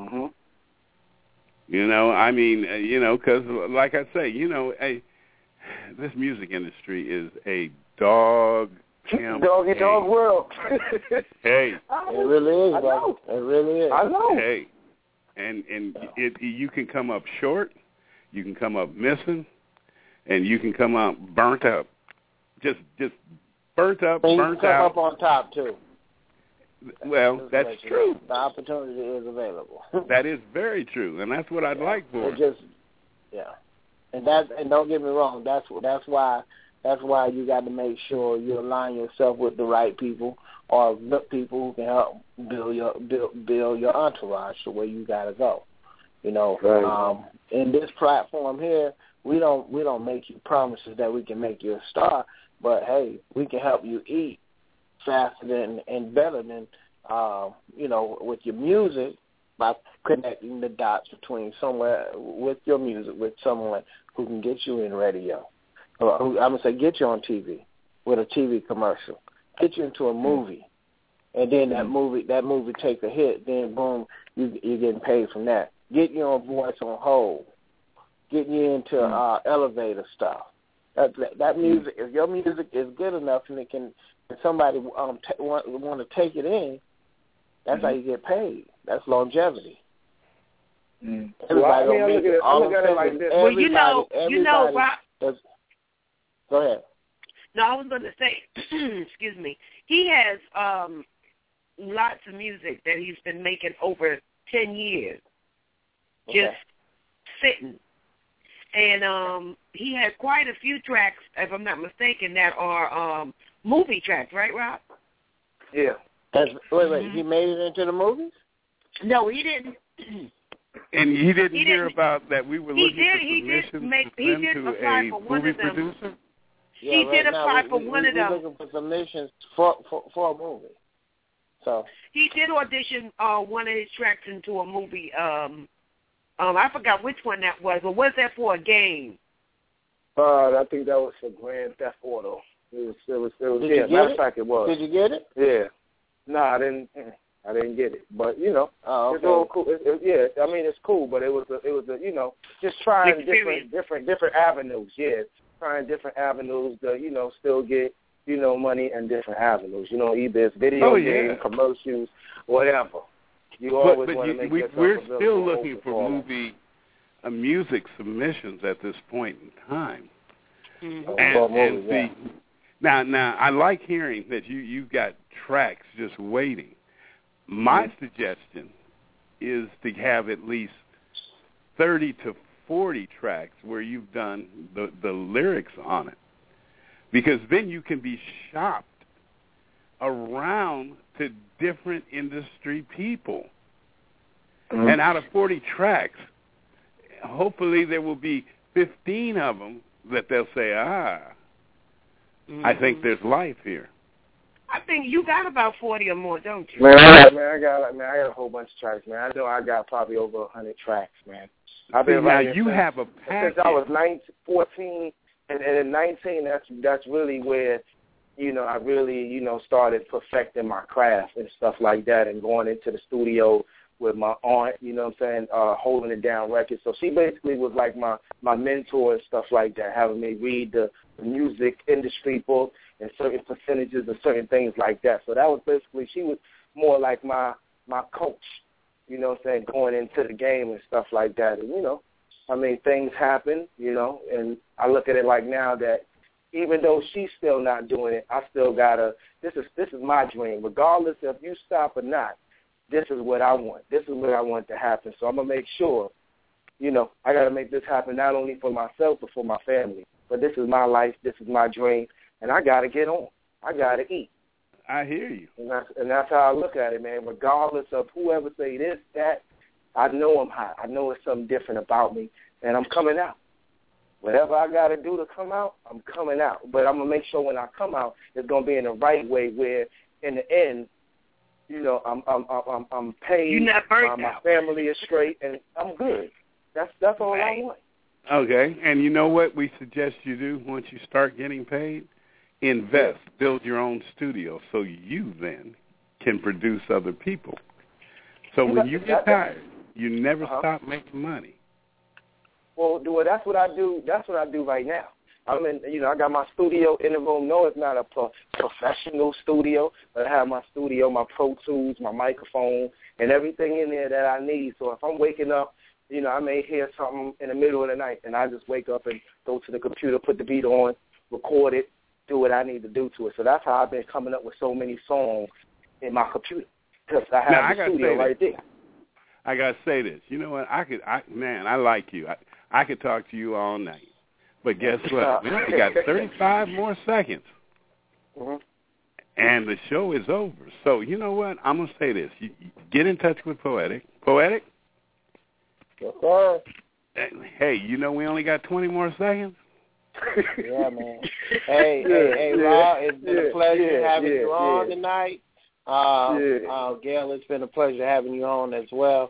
Because like I say, this music industry is a dog world. Hey, it really is. It really is. I know. Hey, and you can come up short, you can come up missing, and you can come up burnt up. Just burnt up, and burnt you come out. up on top too. Well, that's true. The opportunity is available. That is very true, and that's what I'd like for. And don't get me wrong. That's why you got to make sure you align yourself with the right people or the people who can help build your entourage to where you got to go. Right. In this platform here, we don't make you promises that we can make you a star, but hey, we can help you eat faster than and better than with your music by connecting the dots between somewhere with your music with someone who can get you in radio. Or who, I'm gonna say get you on TV with a TV commercial, get you into a movie, and then that movie take a hit. Then boom, you're getting paid from that. Getting you on Voice on Hold, getting you into elevator stuff. That music, if your music is good enough and somebody want to take it in, that's how you get paid. That's longevity. Everybody I look at it like this. Well, you know, Rob. Go ahead. No, I was going to say, excuse me. He has lots of music that he's been making over 10 years, just sitting. And he had quite a few tracks, if I'm not mistaken, that are movie tracks, right, Rob? Yeah. Wait, he made it into the movies? No, he didn't. And he didn't hear about that we were looking for submissions to a movie producer? Yeah, he did apply for one of them. We're looking for submissions for a movie. So he did audition one of his tracks into a movie. I forgot which one that was, but was that for a game? I think that was for Grand Theft Auto. It was. Matter of fact, it was. Did you get it? Yeah. No, I didn't get it. But it's all cool. I mean, it's cool, but it was just trying different avenues. Yeah, trying different avenues to still get money and different avenues. Either it's video game, commercials, whatever. You always want to make yourself we're available still looking for music submissions at this point in time. Mm-hmm. Now I like hearing that you got tracks just waiting. My suggestion is to have at least 30 to 40 tracks where you've done the lyrics on it, because then you can be shopped around to different industry people. Mm-hmm. And out of 40 tracks, hopefully there will be 15 of them that they'll say, I think there's life here. I think you got about 40 or more, don't you? Man, I got a whole bunch of tracks, man. I know I got probably over 100 tracks, man. I've been writing you have a package. Since I was 14, and at 19, that's really where, I really, started perfecting my craft and stuff like that, and going into the studio with my aunt, holding it down records. So she basically was like my mentor and stuff like that, having me read the music industry book and certain percentages and certain things like that. So that was basically, she was more like my coach, going into the game and stuff like that. And, things happen, and I look at it like now that even though she's still not doing it, I still gotta, this is my dream. Regardless if you stop or not, this is what I want. This is what I want to happen. So I'm going to make sure, I got to make this happen not only for myself but for my family. But this is my life. This is my dream. And I got to get on. I got to eat. I hear you. And that's how I look at it, man. Regardless of whoever say this, that, I know I'm hot. I know it's something different about me. And I'm coming out. Whatever I got to do to come out, I'm coming out. But I'm going to make sure when I come out, it's going to be in the right way where, in the end, I'm paid. You're not burnt my out. family is straight, and I'm good. That's all I want. Okay, and you know what we suggest you do once you start getting paid? Invest, build your own studio, so you then can produce other people. So when you get tired, you never stop making money. Well, that's what I do. That's what I do right now. I'm in, I got my studio in the room. No, it's not a professional studio, but I have my studio, my Pro Tools, my microphone, and everything in there that I need. So if I'm waking up, I may hear something in the middle of the night, and I just wake up and go to the computer, put the beat on, record it, do what I need to do to it. So that's how I've been coming up with so many songs in my computer, because I have the studio right there. I got to say this. You know what? I like you. I could talk to you all night. But guess what? We only got 35 more seconds. Mm-hmm. And the show is over. So you know what? I'm going to say this. You get in touch with Poetic. Poetic? Yes, sir. Hey, we only got 20 more seconds? Yeah, man. Hey, Rob, it's been a pleasure having you on tonight. Gail, it's been a pleasure having you on as well.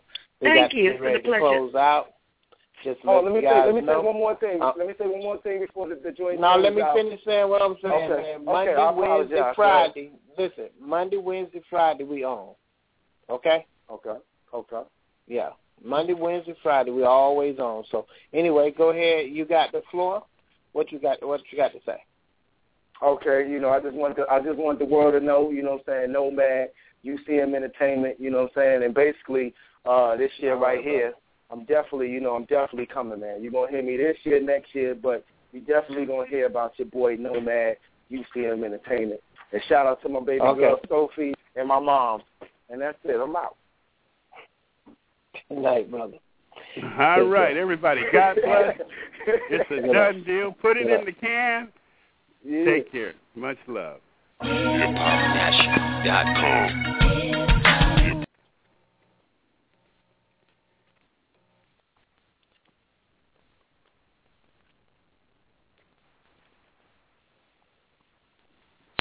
Thank you. For the pleasure. Close out. Just let me say one more thing. Let me say one more thing before the joint. Now let me finish saying what I'm saying. Okay. Man. Monday, Wednesday, Friday. Listen, Monday, Wednesday, Friday we on. Okay. Okay. Yeah. Monday, Wednesday, Friday we always on. So anyway, go ahead. You got the floor. What you got to say? Okay. I just want the world to know. You know what I'm saying? Nomad, UCM Entertainment. You know what I'm saying? And basically, this year right here. I'm definitely coming, man. You're going to hear me this year, next year, but you're definitely going to hear about your boy Nomad, UCM Entertainment. And shout out to my baby girl, Sophie, and my mom. And that's it. I'm out. Good night, brother. All right, everybody. God bless. It's a done deal. Put it in the can. Yeah. Take care. Much love. HipHopNational.com